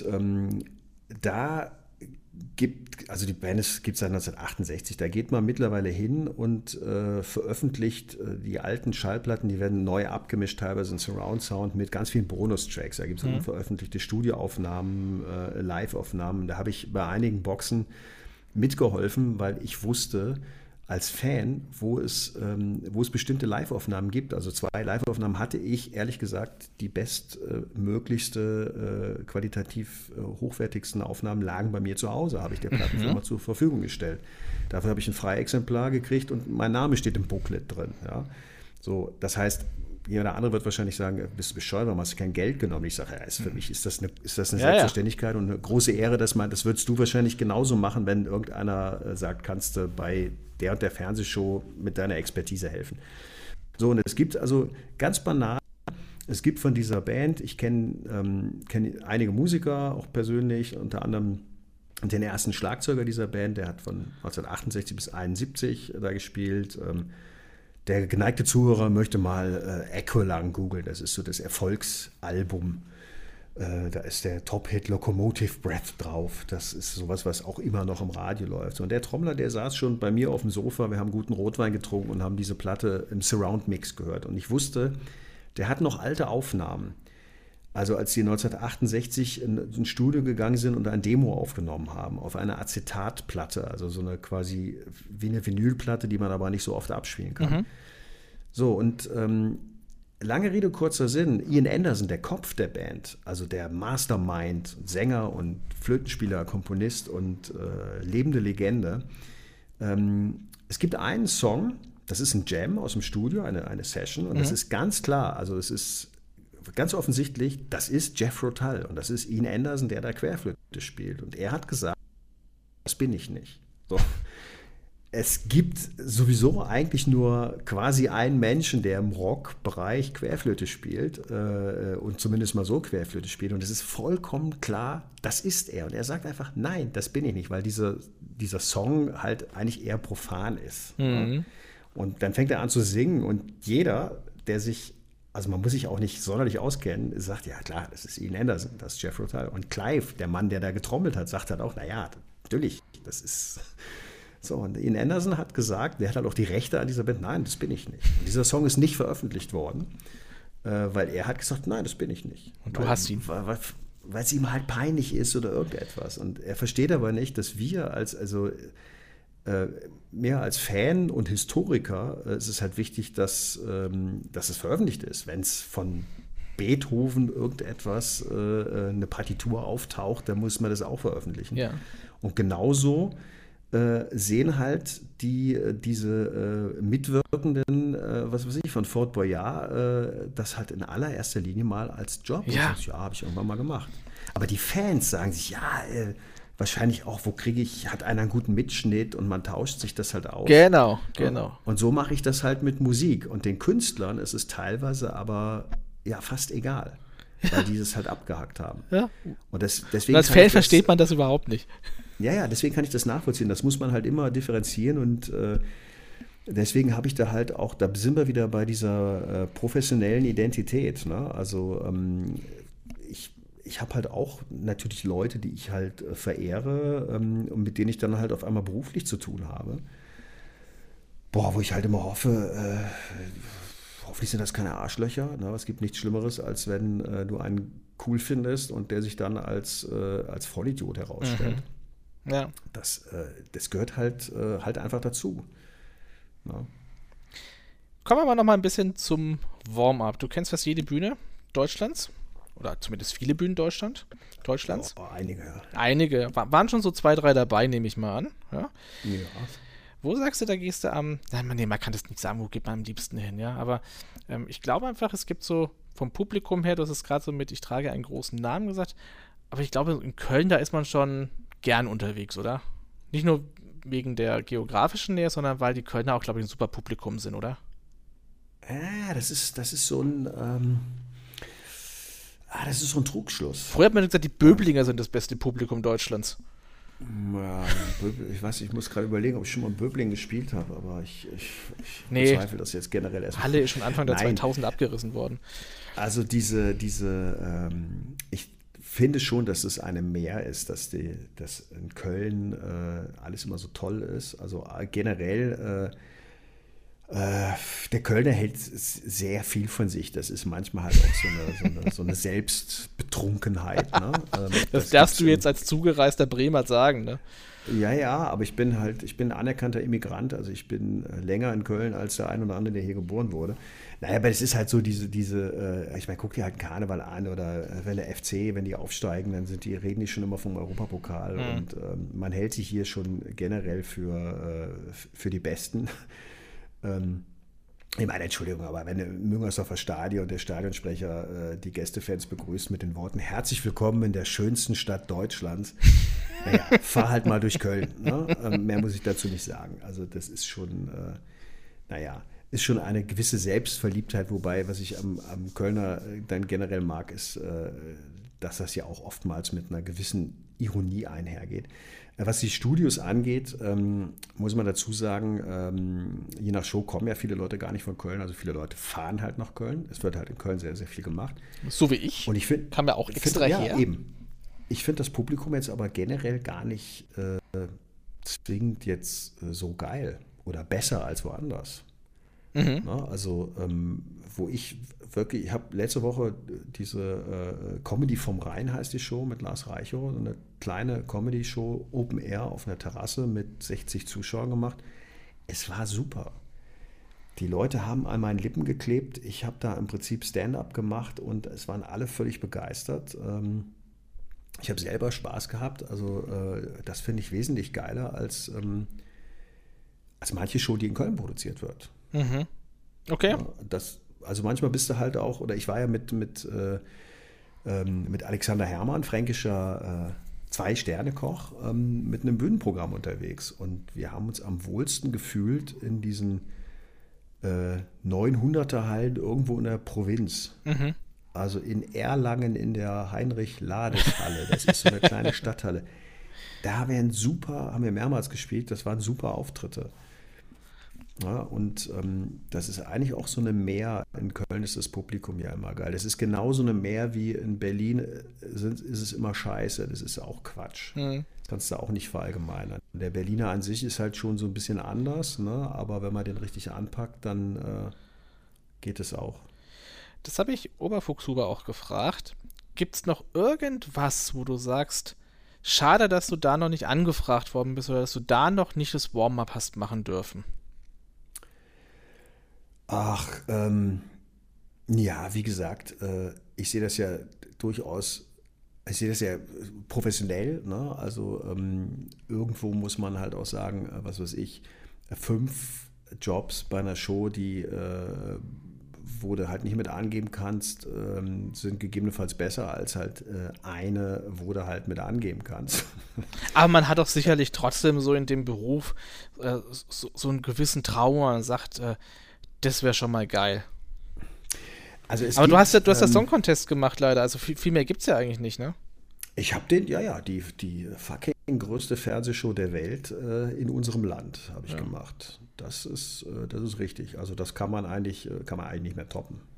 also die Band gibt es seit 1968, da geht man mittlerweile hin und veröffentlicht die alten Schallplatten, die werden neu abgemischt, teilweise in Surround Sound mit ganz vielen Bonustracks. Da gibt es unveröffentlichte Studioaufnahmen, Live-Aufnahmen. Da habe ich bei einigen Boxen mitgeholfen, weil ich wusste als Fan, wo es bestimmte Live-Aufnahmen gibt. Also 2 Live-Aufnahmen hatte ich, ehrlich gesagt, die bestmöglichste, qualitativ hochwertigsten Aufnahmen lagen bei mir zu Hause, habe ich der Plattenfirma zur Verfügung gestellt. Dafür habe ich ein Freiexemplar gekriegt und mein Name steht im Booklet drin. Ja. So, das heißt, jeder andere wird wahrscheinlich sagen, bist du bescheuert, warum hast du kein Geld genommen? Ich sage, für mich ist das eine Selbstverständlichkeit und eine große Ehre, das würdest du wahrscheinlich genauso machen, wenn irgendeiner sagt, kannst du bei der und der Fernsehshow mit deiner Expertise helfen. So, und es gibt also ganz banal, es gibt von dieser Band, ich kenne einige Musiker auch persönlich, unter anderem den ersten Schlagzeuger dieser Band, der hat von 1968 bis 1971 da gespielt. Der geneigte Zuhörer möchte mal Aqualung googeln, das ist so das Erfolgsalbum. Da ist der Top-Hit Locomotive Breath drauf. Das ist sowas, was auch immer noch im Radio läuft. Und der Trommler, der saß schon bei mir auf dem Sofa, wir haben guten Rotwein getrunken und haben diese Platte im Surround-Mix gehört. Und ich wusste, der hat noch alte Aufnahmen. Also als die 1968 in ein Studio gegangen sind und ein Demo aufgenommen haben, auf einer Acetatplatte, also so eine quasi wie eine Vinylplatte, die man aber nicht so oft abspielen kann. Mhm. So, und lange Rede, kurzer Sinn, Ian Anderson, der Kopf der Band, also der Mastermind, Sänger und Flötenspieler, Komponist und lebende Legende. Es gibt einen Song, das ist ein Jam aus dem Studio, eine Session, und das ist ganz klar, also es ist ganz offensichtlich, das ist Jethro Tull und das ist Ian Anderson, der da Querflöte spielt. Und er hat gesagt, das bin ich nicht. So. Es gibt sowieso eigentlich nur quasi einen Menschen, der im Rockbereich Querflöte spielt und zumindest mal so Querflöte spielt. Und es ist vollkommen klar, das ist er. Und er sagt einfach, nein, das bin ich nicht, weil dieser Song halt eigentlich eher profan ist. Mhm. Ja? Und dann fängt er an zu singen und jeder, der sich, also man muss sich auch nicht sonderlich auskennen, sagt, ja klar, das ist Ian Anderson, das ist Jethro Tull. Und Clive, der Mann, der da getrommelt hat, sagt halt auch, naja, natürlich, das ist... So, und Ian Anderson hat gesagt, der hat halt auch die Rechte an dieser Band, nein, das bin ich nicht. Und dieser Song ist nicht veröffentlicht worden, weil er hat gesagt, nein, das bin ich nicht. Und du hast ihn. Weil es ihm halt peinlich ist oder irgendetwas. Und er versteht aber nicht, dass wir mehr als Fan und Historiker, es ist halt wichtig, dass es veröffentlicht ist. Wenn es von Beethoven irgendetwas, eine Partitur auftaucht, dann muss man das auch veröffentlichen. Ja. Und genauso sehen halt diese Mitwirkenden, was weiß ich, von Fort Boyard, das halt in allererster Linie mal als Job. Ja, habe ich irgendwann mal gemacht. Aber die Fans sagen sich, wahrscheinlich auch, hat einer einen guten Mitschnitt und man tauscht sich das halt aus. Genau. Und so mache ich das halt mit Musik. Und den Künstlern ist es teilweise aber ja fast egal, weil die das halt abgehackt haben. Ja. Und deswegen als Fan versteht man das überhaupt nicht. Ja, deswegen kann ich das nachvollziehen. Das muss man halt immer differenzieren und deswegen habe ich da halt auch, da sind wir wieder bei dieser professionellen Identität. Ne? Also ich habe halt auch natürlich Leute, die ich halt verehre und mit denen ich dann halt auf einmal beruflich zu tun habe. wo ich halt immer hoffe, hoffentlich sind das keine Arschlöcher. Ne? Es gibt nichts Schlimmeres, als wenn du einen cool findest und der sich dann als Vollidiot herausstellt. Ja. Das gehört halt einfach dazu. Ja. Kommen wir mal noch mal ein bisschen zum Warm-up. Du kennst fast jede Bühne Deutschlands. Oder zumindest viele Bühnen Deutschlands. Oh, einige, ja. Einige. Waren schon so 2, 3 dabei, nehme ich mal an. Ja. Ja. Wo sagst du, da gehst du am... Nee, man kann das nicht sagen, wo geht man am liebsten hin, ja. Aber ich glaube einfach, es gibt so vom Publikum her, du hast es gerade so mit, ich trage einen großen Namen gesagt, aber ich glaube, in Köln, da ist man schon gern unterwegs, oder? Nicht nur wegen der geografischen Nähe, sondern weil die Kölner auch, glaube ich, ein super Publikum sind, oder? Das ist so ein... das ist so ein Trugschluss. Früher hat man gesagt, die Böblinger sind das beste Publikum Deutschlands. Ja, ich weiß, ich muss gerade überlegen, ob ich schon mal in Böblingen gespielt habe, aber ich bezweifle das jetzt generell erstmal. Halle ist schon Anfang der 2000 abgerissen worden. Also ich finde schon, dass es eine Mehr ist, dass in Köln alles immer so toll ist. Also generell der Kölner hält sehr viel von sich. Das ist manchmal halt auch so eine Selbstbetrunkenheit. Ne? Das darfst du jetzt als zugereister Bremer sagen, ne? Ja, aber ich bin anerkannter Immigrant. Also ich bin länger in Köln als der ein oder andere, der hier geboren wurde. Naja, aber es ist halt so ich meine, guck dir halt einen Karneval an oder wenn der FC, wenn die aufsteigen, dann reden die schon immer vom Europapokal und man hält sich hier schon generell für die Besten. Ich meine, Entschuldigung, aber wenn im Müngersdorfer Stadion der Stadionsprecher die Gästefans begrüßt mit den Worten „Herzlich willkommen in der schönsten Stadt Deutschlands", naja, fahr halt mal durch Köln. Ne? Mehr muss ich dazu nicht sagen. Also das ist schon, ist schon eine gewisse Selbstverliebtheit, wobei, was ich am Kölner dann generell mag, ist, dass das ja auch oftmals mit einer gewissen Ironie einhergeht. Was die Studios angeht, muss man dazu sagen, je nach Show kommen ja viele Leute gar nicht von Köln, also viele Leute fahren halt nach Köln. Es wird halt in Köln sehr, sehr viel gemacht. So wie ich. Und ich finde, kam ja auch extra her. Ja, eben. Ich finde das Publikum jetzt aber generell gar nicht zwingend jetzt so geil oder besser als woanders. Mhm. Na, also, wo ich habe letzte Woche diese Comedy vom Rhein heißt die Show mit Lars Reichow, so eine kleine Comedy-Show Open Air auf einer Terrasse mit 60 Zuschauern gemacht. Es war super. Die Leute haben an meinen Lippen geklebt. Ich habe da im Prinzip Stand-up gemacht und es waren alle völlig begeistert. Ich habe selber Spaß gehabt. Also das finde ich wesentlich geiler als manche Show, die in Köln produziert wird. Mhm. Okay. Ja, also manchmal bist du halt auch, oder ich war ja mit Alexander Herrmann, fränkischer 2-Sterne-Koch, mit einem Bühnenprogramm unterwegs. Und wir haben uns am wohlsten gefühlt in diesen 900er-Hallen irgendwo in der Provinz. Mhm. Also in Erlangen in der Heinrich-Lades-Halle. Das ist so eine kleine Stadthalle. Da haben wir mehrmals gespielt, das waren super Auftritte. Ja, und das ist eigentlich auch so eine Mehr. In Köln ist das Publikum ja immer geil. Das ist genauso eine Mehr wie in Berlin ist es immer scheiße. Das ist auch Quatsch. Das kannst du auch nicht verallgemeinern. Der Berliner an sich ist halt schon so ein bisschen anders, ne? Aber wenn man den richtig anpackt, dann geht es auch. Das habe ich Oberfuchshuber auch gefragt. Gibt es noch irgendwas, wo du sagst, schade, dass du da noch nicht angefragt worden bist oder dass du da noch nicht das Warm-up hast machen dürfen? Ach, ja, wie gesagt, ich sehe das ja durchaus, ich sehe das ja professionell, ne? Also irgendwo muss man halt auch sagen, was weiß ich, 5 Jobs bei einer Show, wo du halt nicht mit angeben kannst, sind gegebenenfalls besser als halt eine, wo du halt mit angeben kannst. Aber man hat doch sicherlich trotzdem so in dem Beruf so einen gewissen Traum, man sagt, das wäre schon mal geil. Also aber du hast ja Song Contest gemacht, leider. Also viel mehr gibt es ja eigentlich nicht, ne? Ich habe die fucking größte Fernsehshow der Welt in unserem Land habe ich gemacht. Das ist richtig. Also das kann man eigentlich nicht mehr toppen.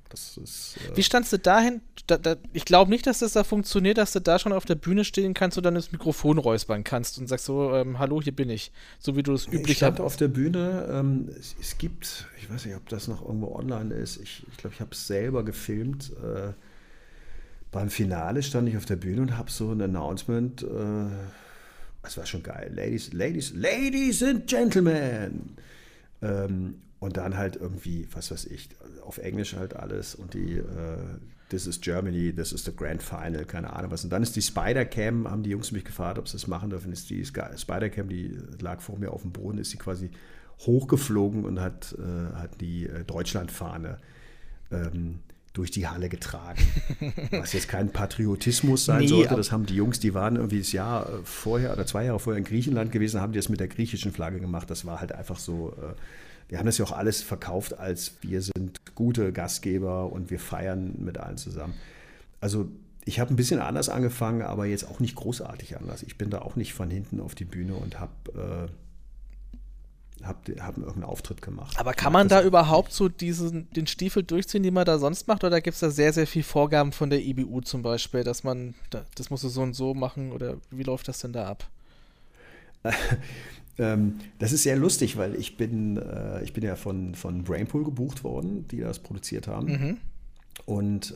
Das ist, Wie standst du dahin? Ich glaube nicht, dass das da funktioniert, dass du da schon auf der Bühne stehen kannst und dann das Mikrofon räuspern kannst und sagst so, hallo, hier bin ich. So wie du das üblich Ich stand auf der Bühne. Es gibt, ich weiß nicht, ob das noch irgendwo online ist. Ich glaube, ich habe es selber gefilmt. Beim Finale stand ich auf der Bühne und habe so ein Announcement. Das war schon geil. Ladies and Gentlemen. Und dann halt irgendwie, was weiß ich, auf Englisch halt alles und die This is Germany, this is the Grand Final, keine Ahnung was. Und dann ist die Spider-Cam, haben die Jungs mich gefragt, ob sie das machen dürfen. Ist die Spider-Cam, die lag vor mir auf dem Boden, ist sie quasi hochgeflogen und hat die Deutschlandfahne durch die Halle getragen. Was jetzt kein Patriotismus sein sollte, das haben die Jungs, die waren irgendwie das Jahr vorher oder 2 Jahre vorher in Griechenland gewesen, haben die das mit der griechischen Flagge gemacht. Das war halt einfach so, wir haben das ja auch alles verkauft, als wir sind gute Gastgeber und wir feiern mit allen zusammen. Also ich habe ein bisschen anders angefangen, aber jetzt auch nicht großartig anders. Ich bin da auch nicht von hinten auf die Bühne und habe irgendeinen Auftritt gemacht. Aber kann man da überhaupt so den Stiefel durchziehen, den man da sonst macht? Oder gibt es da sehr, sehr viel Vorgaben von der IBU zum Beispiel, dass man, das musst du so und so machen? Oder wie läuft das denn da ab? Das ist sehr lustig, weil ich bin ja von Brainpool gebucht worden, die das produziert haben. Mhm. Und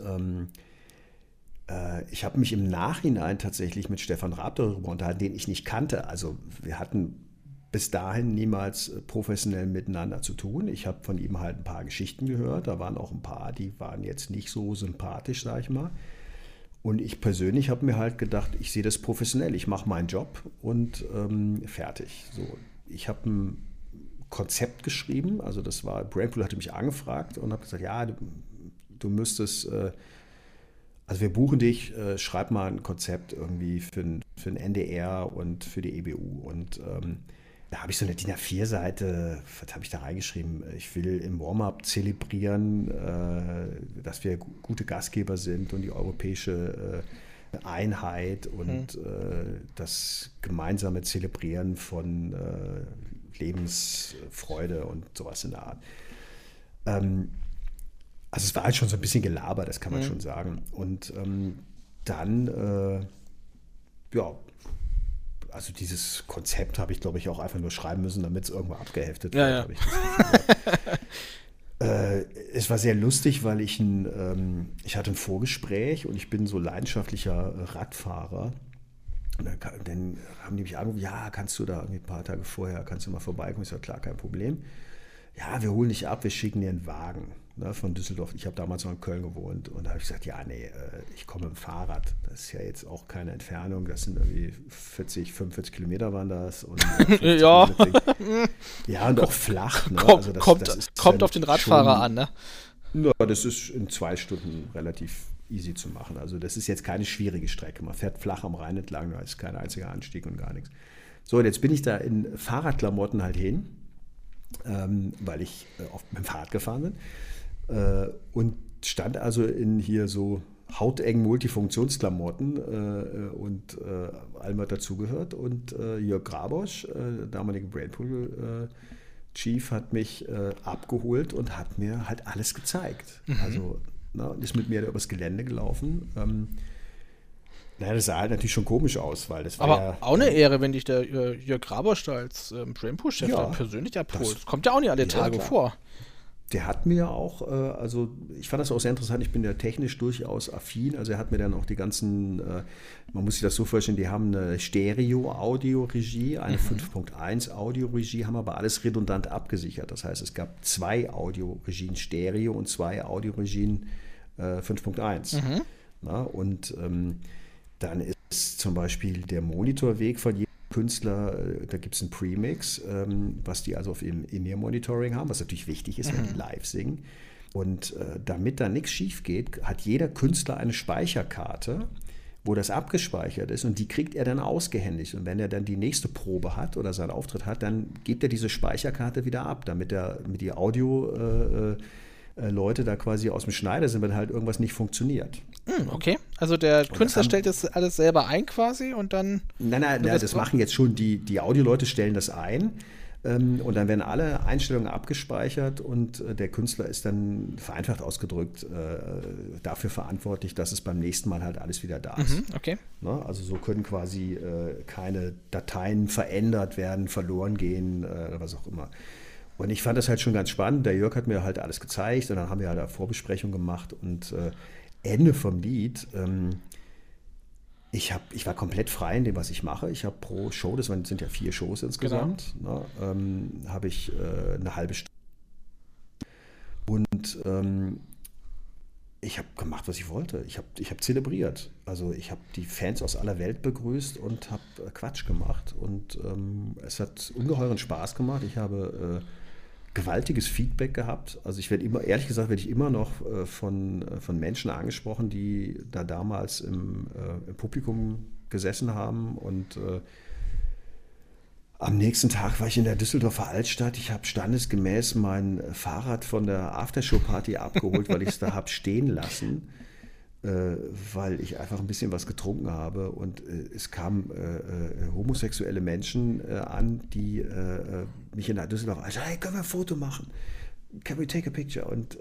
ich habe mich im Nachhinein tatsächlich mit Stefan Raab darüber unterhalten, den ich nicht kannte. Also wir hatten bis dahin niemals professionell miteinander zu tun. Ich habe von ihm halt ein paar Geschichten gehört. Da waren auch ein paar, die waren jetzt nicht so sympathisch, sag ich mal. Und ich persönlich habe mir halt gedacht, ich sehe das professionell. Ich mache meinen Job und fertig. So, ich habe ein Konzept geschrieben. Also das war, Brainpool hatte mich angefragt und habe gesagt, ja, du müsstest, also wir buchen dich, schreib mal ein Konzept irgendwie für ein NDR und für die EBU. Und da habe ich so eine DIN A4-Seite, was habe ich da reingeschrieben? Ich will im Warm-up zelebrieren, dass wir gute Gastgeber sind und die europäische Einheit und das gemeinsame Zelebrieren von Lebensfreude und sowas in der Art. Also es war halt schon so ein bisschen Gelaber, das kann man schon sagen. Und dann, also dieses Konzept habe ich, glaube ich, auch einfach nur schreiben müssen, damit es irgendwo abgeheftet wird. Ja. Es war sehr lustig, weil ich hatte ein Vorgespräch und ich bin so leidenschaftlicher Radfahrer. Und dann haben die mich angerufen, ja, kannst du da irgendwie ein paar Tage vorher, kannst du mal vorbeikommen? Ich sage, klar, kein Problem. Ja, wir holen dich ab, wir schicken dir einen Wagen, ne, von Düsseldorf. Ich habe damals noch in Köln gewohnt und da habe ich gesagt, ja, nee, ich komme mit dem Fahrrad. Das ist ja jetzt auch keine Entfernung, das sind irgendwie 45 Kilometer waren das. Und ja. Ja, und auch flach. Ne? Also das kommt auf den Radfahrer an, ne? Ja, das ist in 2 Stunden relativ easy zu machen. Also das ist jetzt keine schwierige Strecke. Man fährt flach am Rhein entlang, da ist kein einziger Anstieg und gar nichts. So, und jetzt bin ich da in Fahrradklamotten halt hin, weil ich oft mit dem Fahrrad gefahren bin und stand also in hier so hautengen Multifunktionsklamotten und allem, was dazugehört. Und Jörg Grabosch, damaliger Brainpool Chief, hat mich abgeholt und hat mir halt alles gezeigt. Also ist mit mir übers Gelände gelaufen. Das sah halt natürlich schon komisch aus, weil das war aber ja auch eine Ehre, wenn dich der Jörg Grabosch da als Brainpool-Chef dann persönlich abholt. Das kommt ja auch nicht alle Tage vor. Der hat mir auch, also ich fand das auch sehr interessant, ich bin ja technisch durchaus affin, also er hat mir dann auch die ganzen, man muss sich das so vorstellen, die haben eine Stereo-Audio-Regie, eine 5.1 Audio-Regie, haben aber alles redundant abgesichert. Das heißt, es gab 2 Audio-Regien Stereo und 2 Audio-Regien 5.1. Na, und dann ist zum Beispiel der Monitorweg von jedem Künstler, da gibt es einen Premix, was die also auf In-Ear-Monitoring haben, was natürlich wichtig ist, wenn die live singen. Und damit da nichts schief geht, hat jeder Künstler eine Speicherkarte, wo das abgespeichert ist und die kriegt er dann ausgehändigt. Und wenn er dann die nächste Probe hat oder seinen Auftritt hat, dann gibt er diese Speicherkarte wieder ab, damit die Audio Leute da quasi aus dem Schneider sind, wenn halt irgendwas nicht funktioniert. Okay, also der Künstler stellt das alles selber ein quasi und dann... Nein, das machen jetzt schon die Audioleute stellen das ein, Und dann werden alle Einstellungen abgespeichert und der Künstler ist dann, vereinfacht ausgedrückt, dafür verantwortlich, dass es beim nächsten Mal halt alles wieder da ist. Okay. Ne? Also so können quasi keine Dateien verändert werden, verloren gehen, was auch immer. Und ich fand das halt schon ganz spannend. Der Jörg hat mir halt alles gezeigt und dann haben wir halt eine Vorbesprechung gemacht und Ende vom Lied, ich war komplett frei in dem, was ich mache. Ich habe pro Show, das sind ja 4 Shows insgesamt, ne, habe ich eine halbe Stunde. Und ich habe gemacht, was ich wollte. Ich hab zelebriert. Also ich habe die Fans aus aller Welt begrüßt und habe Quatsch gemacht. Und es hat ungeheuren Spaß gemacht. Ich habe gewaltiges Feedback gehabt. Also ehrlich gesagt, werde ich immer noch von Menschen angesprochen, die da damals im Publikum gesessen haben. Und am nächsten Tag war ich in der Düsseldorfer Altstadt. Ich habe standesgemäß mein Fahrrad von der Aftershow-Party abgeholt, weil ich es da habe stehen lassen, weil ich einfach ein bisschen was getrunken habe. Und es kamen homosexuelle Menschen an, die mich in der Düsseldorfer Altstadt, hey, können wir ein Foto machen? Can we take a picture? Und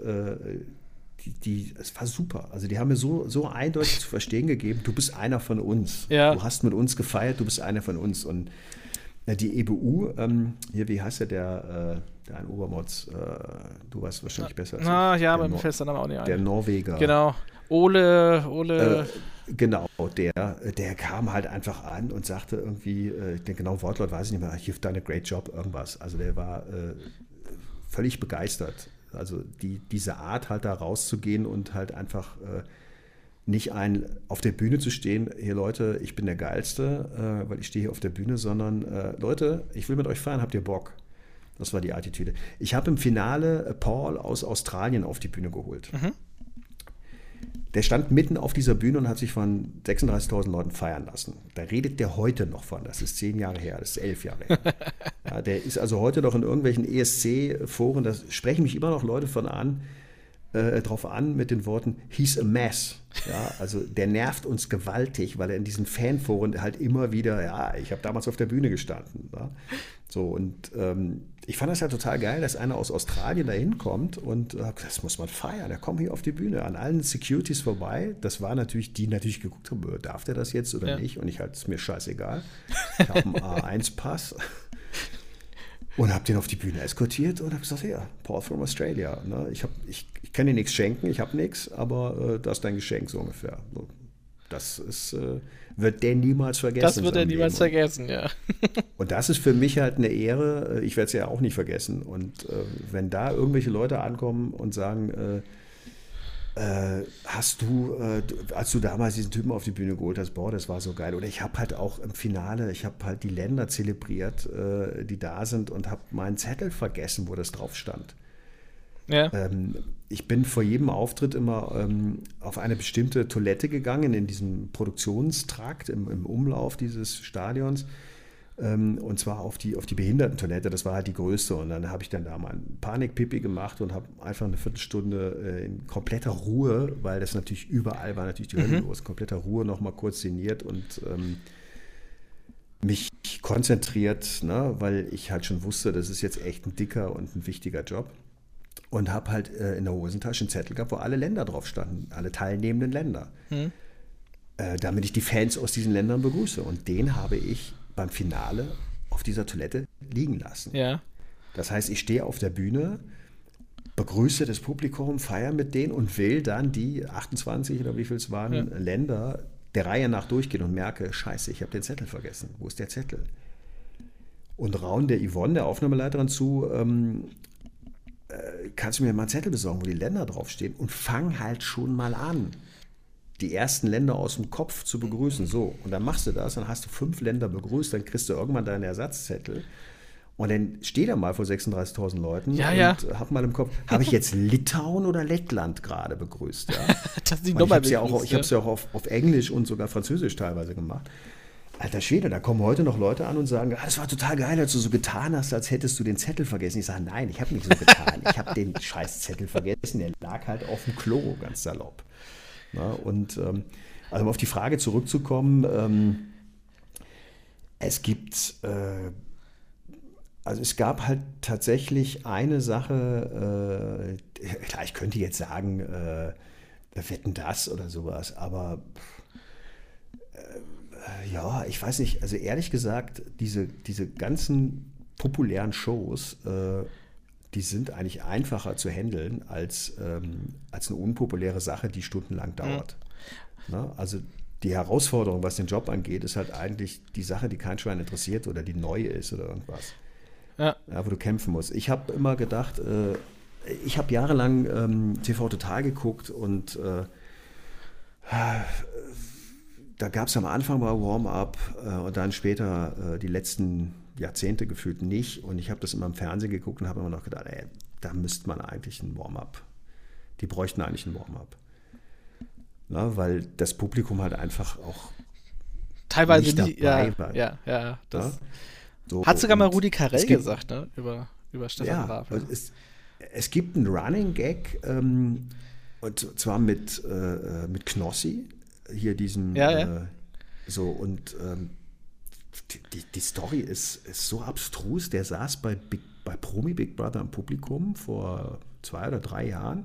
es war super. Also die haben mir so eindeutig zu verstehen gegeben, du bist einer von uns. Ja. Du hast mit uns gefeiert, du bist einer von uns. Und die EBU, hier, wie heißt der ein Obermotz, du weißt wahrscheinlich besser als ich. Ja, aber mir fällt der Name auch nicht ein. Der Norweger. Genau. Ole. Genau, der kam halt einfach an und sagte irgendwie, den genauen Wortlaut weiß ich nicht mehr, you've done a great job, irgendwas. Also der war völlig begeistert. Also diese Art halt da rauszugehen und halt einfach nicht auf der Bühne zu stehen, hier Leute, ich bin der Geilste, weil ich stehe hier auf der Bühne, sondern Leute, ich will mit euch feiern, habt ihr Bock? Das war die Attitüde. Ich habe im Finale Paul aus Australien auf die Bühne geholt. Mhm. Der stand mitten auf dieser Bühne und hat sich von 36.000 Leuten feiern lassen. Da redet der heute noch von. Das ist 10 Jahre her, das ist 11 Jahre her. Ja, der ist also heute noch in irgendwelchen ESC-Foren, da sprechen mich immer noch Leute drauf an mit den Worten, he's a mess. Ja, also der nervt uns gewaltig, weil er in diesen Fanforen halt immer wieder, ja, ich habe damals auf der Bühne gestanden. Ja. So, und ich fand das ja total geil, dass einer aus Australien da hinkommt und das muss man feiern, der kommt hier auf die Bühne, an allen Securities vorbei. Das war natürlich, die natürlich geguckt haben, darf der das jetzt oder nicht? Und ich halt, ist mir scheißegal. Ich habe einen A1-Pass. Und habe den auf die Bühne eskortiert und habe gesagt, ja, Paul from Australia. Ne? Ich kann dir nichts schenken, ich habe nichts, aber das ist dein Geschenk so ungefähr. So, das ist, wird der niemals vergessen. Das wird er niemals vergessen, ja. Und das ist für mich halt eine Ehre. Ich werde es ja auch nicht vergessen. Und wenn da irgendwelche Leute ankommen und sagen, hast du, als du damals diesen Typen auf die Bühne geholt hast, boah, das war so geil. Oder ich habe halt auch im Finale, ich habe halt die Länder zelebriert, die da sind und habe meinen Zettel vergessen, wo das drauf stand. Ja. Ich bin vor jedem Auftritt immer auf eine bestimmte Toilette gegangen, in diesem Produktionstrakt, im Umlauf dieses Stadions. Und zwar auf die Behindertentoilette, das war halt die größte. Und dann habe ich dann da mal ein Panikpipi gemacht und habe einfach eine Viertelstunde in kompletter Ruhe, weil das natürlich überall war natürlich die Hölle los, in kompletter Ruhe nochmal kurz sinniert und mich konzentriert, ne, weil ich halt schon wusste, das ist jetzt echt ein dicker und ein wichtiger Job. Und habe halt in der Hosentasche einen Zettel gehabt, wo alle Länder drauf standen, alle teilnehmenden Länder. Damit ich die Fans aus diesen Ländern begrüße. Und den habe ich beim Finale auf dieser Toilette liegen lassen. Ja. Das heißt, ich stehe auf der Bühne, begrüße das Publikum, feiere mit denen und will dann die 28 oder wie viel es waren, Länder der Reihe nach durchgehen und merke, scheiße, ich habe den Zettel vergessen. Wo ist der Zettel? Und raun der Yvonne, der Aufnahmeleiterin, zu, kannst du mir mal einen Zettel besorgen, wo die Länder draufstehen, und fang halt schon mal an, die ersten Länder aus dem Kopf zu begrüßen. So, und dann machst du das, dann hast du 5 Länder begrüßt, dann kriegst du irgendwann deinen Ersatzzettel und dann steh da mal vor 36.000 Leuten und hab mal im Kopf, habe ich jetzt Litauen oder Lettland gerade begrüßt? Ja? Ich habe es ja auch auf Englisch und sogar Französisch teilweise gemacht. Alter Schwede, da kommen heute noch Leute an und sagen, das war total geil, als du so getan hast, als hättest du den Zettel vergessen. Ich sage, nein, ich habe nicht so getan. Ich habe den scheiß Zettel vergessen, der lag halt auf dem Klo, ganz salopp. Na, und also um auf die Frage zurückzukommen, es gibt Also es gab halt tatsächlich eine Sache, klar, ich könnte jetzt sagen, Wetten, das oder sowas, aber ja, ich weiß nicht, also ehrlich gesagt, diese ganzen populären Shows, die sind eigentlich einfacher zu handeln als eine unpopuläre Sache, die stundenlang dauert. Na, also die Herausforderung, was den Job angeht, ist halt eigentlich die Sache, die kein Schwein interessiert oder die neu ist oder irgendwas. Ja, wo du kämpfen musst. Ich habe immer gedacht, ich habe jahrelang TV Total geguckt und da gab es am Anfang mal Warm-up und dann später die letzten Jahrzehnte gefühlt nicht. Und ich habe das immer im Fernsehen geguckt und habe immer noch gedacht, ey, da müsste man eigentlich ein Warm-up. Die bräuchten eigentlich ein Warm-up. Na, weil das Publikum halt einfach auch teilweise nicht dabei war. Ja. Das so, hat sogar mal Rudi Carrell gesagt, ne? Über Stefan Raab. Ja. Es gibt einen Running Gag, und zwar mit Knossi, hier diesem so, und die Story ist so abstrus. Der saß bei Promi Big Brother im Publikum vor 2 oder 3 Jahren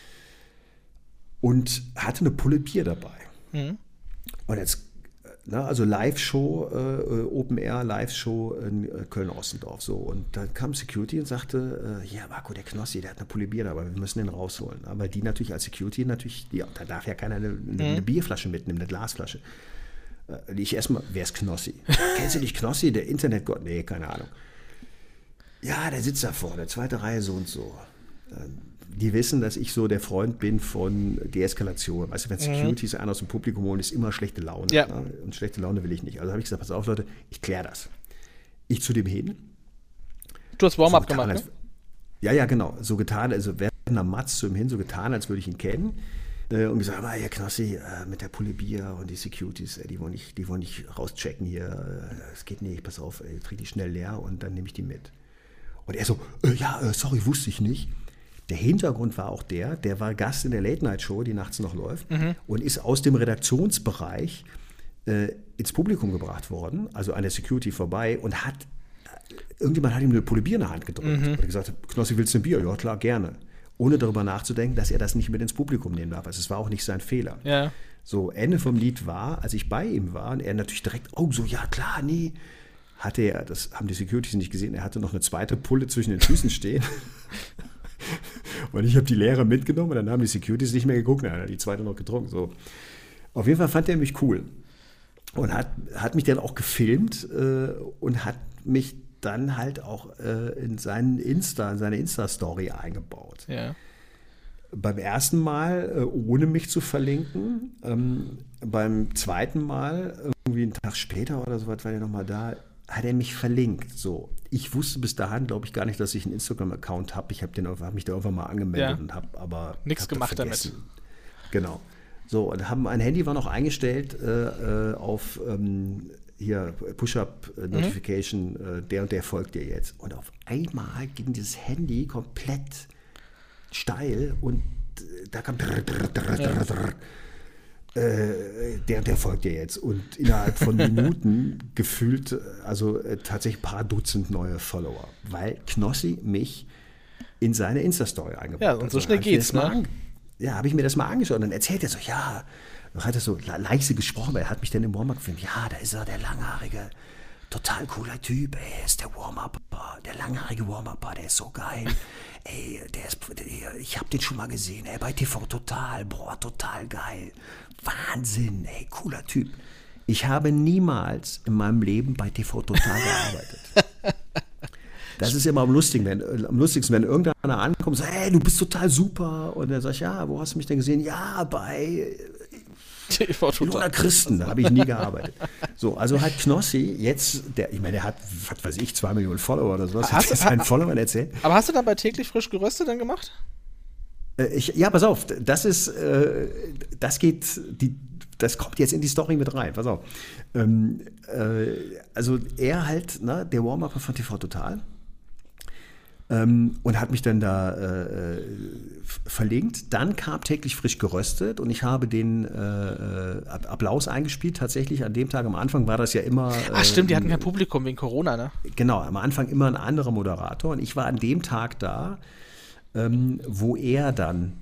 und hatte eine Pulle Bier dabei. Mhm. Und jetzt, also Live-Show, Open-Air-Live-Show in Köln-Ossendorf. So. Und dann kam Security und sagte, ja, Marco, der Knossi, der hat eine Pulle Bier dabei, wir müssen den rausholen. Aber die natürlich als Security, da darf ja keiner eine Bierflasche mitnehmen, eine Glasflasche. Ich erstmal, wer ist Knossi? Kennst du nicht Knossi, der Internetgott? Nee, keine Ahnung. Ja, der sitzt da vorne, 2. Reihe so und so. Die wissen, dass ich so der Freund bin von Deeskalation. Weißt du, wenn Securities einer aus dem Publikum holen, ist immer schlechte Laune. Ja. Ne? Und schlechte Laune will ich nicht. Also habe ich gesagt, pass auf, Leute, ich kläre das. Ich zu dem hin. Du hast Warm-up gemacht, ne? Ja, genau. So getan, also während der Matz zu ihm hin, so getan, als würde ich ihn kennen. Und gesagt, ja, Knossi, mit der Pulle Bier und die Securities, die wollen nicht rauschecken hier. Es geht nicht, pass auf, trink die schnell leer und dann nehme ich die mit. Und er so, sorry, wusste ich nicht. Der Hintergrund war auch der war Gast in der Late-Night-Show, die nachts noch läuft, und ist aus dem Redaktionsbereich ins Publikum gebracht worden, also an der Security vorbei, und irgendjemand hat ihm eine Pulle Bier in der Hand gedrückt und gesagt, Knossi, willst du ein Bier? Ja, klar, gerne. Ohne darüber nachzudenken, dass er das nicht mit ins Publikum nehmen darf. Also es war auch nicht sein Fehler. Ja. So, Ende vom Lied war, als ich bei ihm war, und er natürlich direkt, ja klar, nee, hatte er, das haben die Securities nicht gesehen, er hatte noch eine zweite Pulle zwischen den Füßen stehen. Und ich habe die leere mitgenommen und dann haben die Securities nicht mehr geguckt, dann hat er die zweite noch getrunken. So. Auf jeden Fall fand er mich cool und hat mich dann auch gefilmt und hat mich dann halt auch in seine Insta-Story eingebaut. Ja. Beim ersten Mal ohne mich zu verlinken, beim zweiten Mal, irgendwie einen Tag später oder so was, war der nochmal da, hat er mich verlinkt. So. Ich wusste bis dahin, glaube ich, gar nicht, dass ich einen Instagram-Account habe. Ich habe mich da irgendwann mal angemeldet und habe aber nichts gemacht damit. Genau. So, und mein Handy war noch eingestellt auf hier Push-Up-Notification, der und der folgt dir jetzt. Und auf einmal ging dieses Handy komplett steil und da kam der folgt dir jetzt. Und innerhalb von Minuten gefühlt, tatsächlich ein paar Dutzend neue Follower, weil Knossi mich in seine Insta-Story eingebaut hat. Ja, und so schnell geht's, ne? Ja, habe ich mir das mal angeschaut und dann erzählt er so, hat er so leise gesprochen, weil er hat mich dann im Warm-up gefilmt. Ja, da ist er, der langhaarige, total cooler Typ, er ist der Warm-Upper, der langhaarige Warm-Upper, der ist so geil. Ey, ich habe den schon mal gesehen, bei TV Total, total geil. Wahnsinn, cooler Typ. Ich habe niemals in meinem Leben bei TV Total gearbeitet. Das ist immer am lustigsten, wenn irgendeiner ankommt und sagt, du bist total super. Und dann sag ich, ja, wo hast du mich denn gesehen? Ja, bei Ilona Christen, da habe ich nie gearbeitet. So, also hat Knossi jetzt, der hat, was weiß ich, 2 Millionen Follower oder sowas. Hat seinen Followern erzählt. Aber hast du dann bei täglich frisch geröstet dann gemacht? Pass auf, das kommt jetzt in die Story mit rein, pass auf. Also er halt, der Warm-Upper von TV Total, und hat mich dann da verlinkt. Dann kam Täglich frisch geröstet und ich habe den Applaus eingespielt. Tatsächlich an dem Tag, am Anfang war das ja immer... Ach stimmt, die hatten kein Publikum wegen Corona, ne? Genau, am Anfang immer ein anderer Moderator und ich war an dem Tag da, wo er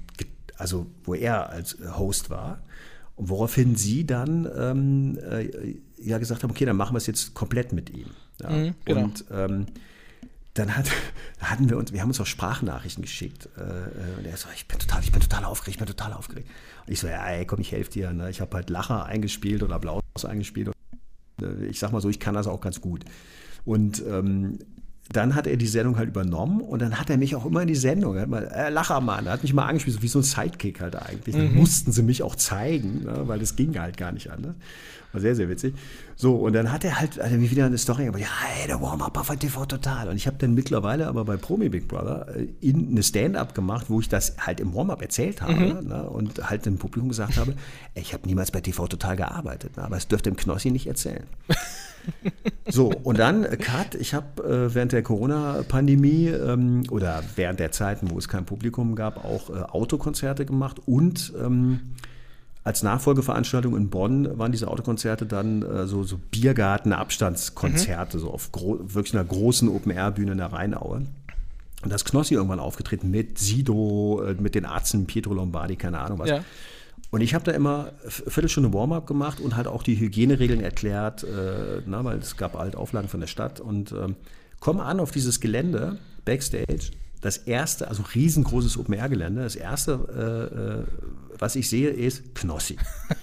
als Host war. Und woraufhin sie dann gesagt haben, okay, dann machen wir es jetzt komplett mit ihm. Ja? Genau. Und dann haben wir uns auch Sprachnachrichten geschickt. Und er so, ich bin total aufgeregt. Und ich so, ja, ey, komm, ich helfe dir. Ne? Ich habe halt Lacher eingespielt oder Applaus eingespielt. Und, ich sag mal so, ich kann das auch ganz gut. Und dann hat er die Sendung halt übernommen und dann hat er mich auch immer in die Sendung, er hat mal, Lachermann, er hat mich mal angespielt, so wie so ein Sidekick halt eigentlich. Dann mussten sie mich auch zeigen, ne, weil das ging halt gar nicht anders. War sehr, sehr witzig. So, und dann hat er mir wieder eine Story gemacht, ja, ey, der Warm-Upper von TV Total. Und ich habe dann mittlerweile aber bei Promi Big Brother eine Stand-up gemacht, wo ich das halt im Warm-Up erzählt habe ne, und halt dem Publikum gesagt habe, ey, ich habe niemals bei TV Total gearbeitet, ne, aber es dürfte dem Knossi nicht erzählen. So, und dann, Cut, ich habe während der Corona-Pandemie oder während der Zeiten, wo es kein Publikum gab, auch Autokonzerte gemacht und als Nachfolgeveranstaltung in Bonn waren diese Autokonzerte dann so Biergarten-Abstandskonzerte, so auf wirklich einer großen Open-Air-Bühne in der Rheinaue. Und da ist Knossi irgendwann aufgetreten mit Sido, mit den Ärzten, Pietro Lombardi, keine Ahnung was. Ja. Und ich habe da immer eine Viertelstunde Warm-up gemacht und halt auch die Hygieneregeln erklärt, weil es gab halt Auflagen von der Stadt. Und komme an auf dieses Gelände, Backstage, das erste, also riesengroßes Open-Air-Gelände, das erste, was ich sehe, ist Knossi.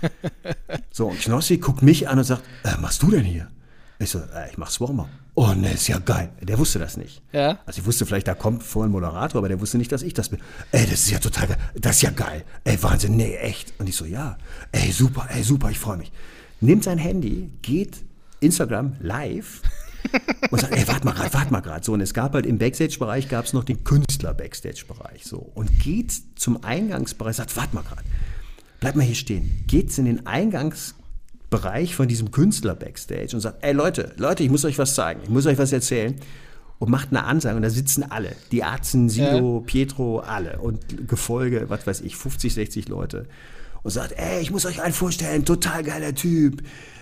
So, und Knossi guckt mich an und sagt, was machst du denn hier? Ich so, ich mach's Warm-up. Oh, ne, ist ja geil. Der wusste das nicht. Ja. Also ich wusste vielleicht, da kommt vorher ein Moderator, aber der wusste nicht, dass ich das bin. Ey, das ist ja total geil. Das ist ja geil. Ey, Wahnsinn, nee, echt. Und ich so, ja. Ey, super, ich freue mich. Nimmt sein Handy, geht Instagram live und sagt, ey, warte mal grad. So, und es gab halt im Backstage-Bereich gab es noch den Künstler-Backstage-Bereich. So, und geht zum Eingangsbereich, sagt, warte mal grad. Bleib mal hier stehen. Geht's in den Eingangsbereich von diesem Künstler Backstage und sagt, ey Leute, ich muss euch was zeigen, ich muss euch was erzählen und macht eine Ansage und da sitzen alle, die Ärzte, Sido, Pietro, alle und Gefolge, was weiß ich, 50, 60 Leute und sagt, ey, ich muss euch einen vorstellen, total geiler Typ,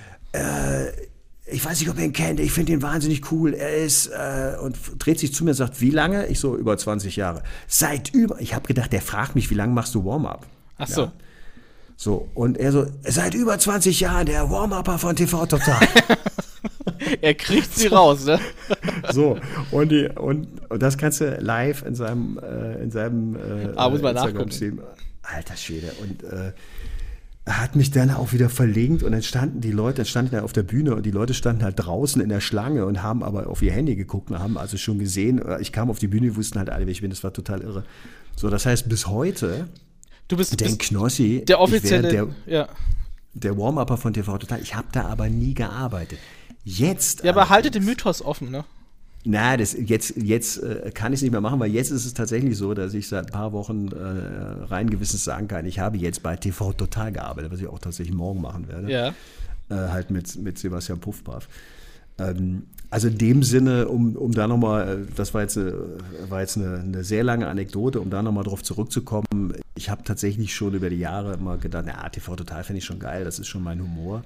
ich weiß nicht, ob ihr ihn kennt, ich finde ihn wahnsinnig cool, er ist, und dreht sich zu mir und sagt, wie lange? Ich so, über 20 Jahre. Ich habe gedacht, der fragt mich, wie lange machst du Warm-up? Ach so. Ja. So, und er so, seit über 20 Jahren der Warm-Upper von TV Total. Er kriegt sie raus, ne? So, und das kannst du live in seinem muss man Instagram-Stream. Alter Schwede. Und er hat mich dann auch wieder verlinkt und dann standen da auf der Bühne und die Leute standen halt draußen in der Schlange und haben aber auf ihr Handy geguckt und haben also schon gesehen, ich kam auf die Bühne, die wussten halt alle, wer ich bin, das war total irre. So, das heißt, bis heute den Knossi, der offizielle, der Warm-Upper von TV Total. Ich habe da aber nie gearbeitet. Jetzt. Ja, aber haltet den Mythos offen, ne? Na, jetzt kann ich es nicht mehr machen, weil jetzt ist es tatsächlich so, dass ich seit ein paar Wochen rein gewissens sagen kann, ich habe jetzt bei TV Total gearbeitet, was ich auch tatsächlich morgen machen werde. Ja. Halt mit Sebastian Puffpaff. Also in dem Sinne, um da nochmal, das war jetzt eine sehr lange Anekdote, um da nochmal drauf zurückzukommen. Ich habe tatsächlich schon über die Jahre immer gedacht, TV Total finde ich schon geil, das ist schon mein Humor.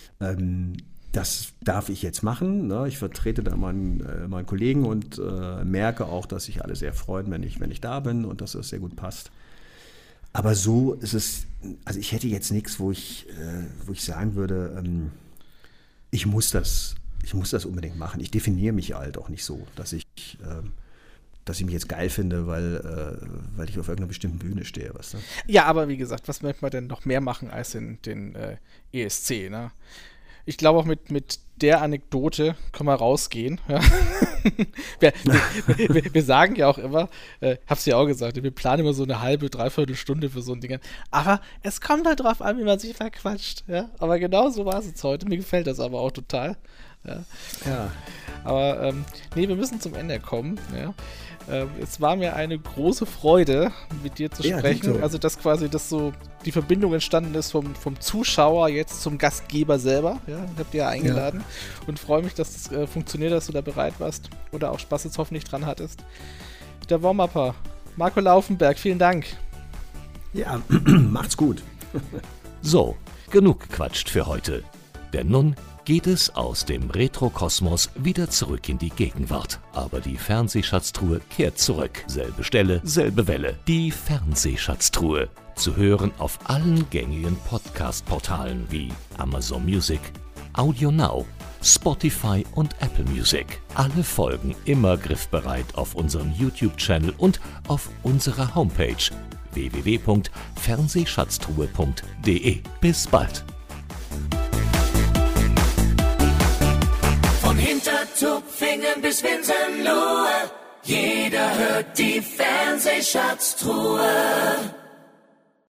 Das darf ich jetzt machen. Ne? Ich vertrete da meinen Kollegen und merke auch, dass sich alle sehr freuen, wenn ich da bin und dass das sehr gut passt. Aber so ist es, also ich hätte jetzt nichts, wo ich sagen würde, ich muss das unbedingt machen. Ich definiere mich halt auch nicht so, dass ich mich jetzt geil finde, weil ich auf irgendeiner bestimmten Bühne stehe. Weißt du? Ja, aber wie gesagt, was möchte man denn noch mehr machen als den ESC, ne? Ich glaube auch mit der Anekdote können wir rausgehen. Ja. wir sagen ja auch immer, hab's ja auch gesagt, wir planen immer so eine halbe, dreiviertel Stunde für so ein Ding. Aber es kommt halt drauf an, wie man sich verquatscht. Ja? Aber genau so war es jetzt heute. Mir gefällt das aber auch total. Ja. Aber wir müssen zum Ende kommen. Ja. Es war mir eine große Freude, mit dir zu sprechen. Dito. Also, dass quasi so die Verbindung entstanden ist vom Zuschauer jetzt zum Gastgeber selber. Ja, ich habe dich ja eingeladen und freue mich, dass das funktioniert, dass du da bereit warst oder auch Spaß jetzt hoffentlich dran hattest. der Warm-Upper, Marco Laufenberg, vielen Dank. Ja, macht's gut. So, genug gequatscht für heute. Denn nun geht es aus dem Retro-Kosmos wieder zurück in die Gegenwart. Aber die Fernsehschatztruhe kehrt zurück. Selbe Stelle, selbe Welle. Die Fernsehschatztruhe. Zu hören auf allen gängigen Podcast-Portalen wie Amazon Music, Audio Now, Spotify und Apple Music. Alle Folgen immer griffbereit auf unserem YouTube-Channel und auf unserer Homepage www.fernsehschatztruhe.de. Bis bald. Von Hintertupfingen bis Winsenlohe, jeder hört die Fernsehschatztruhe.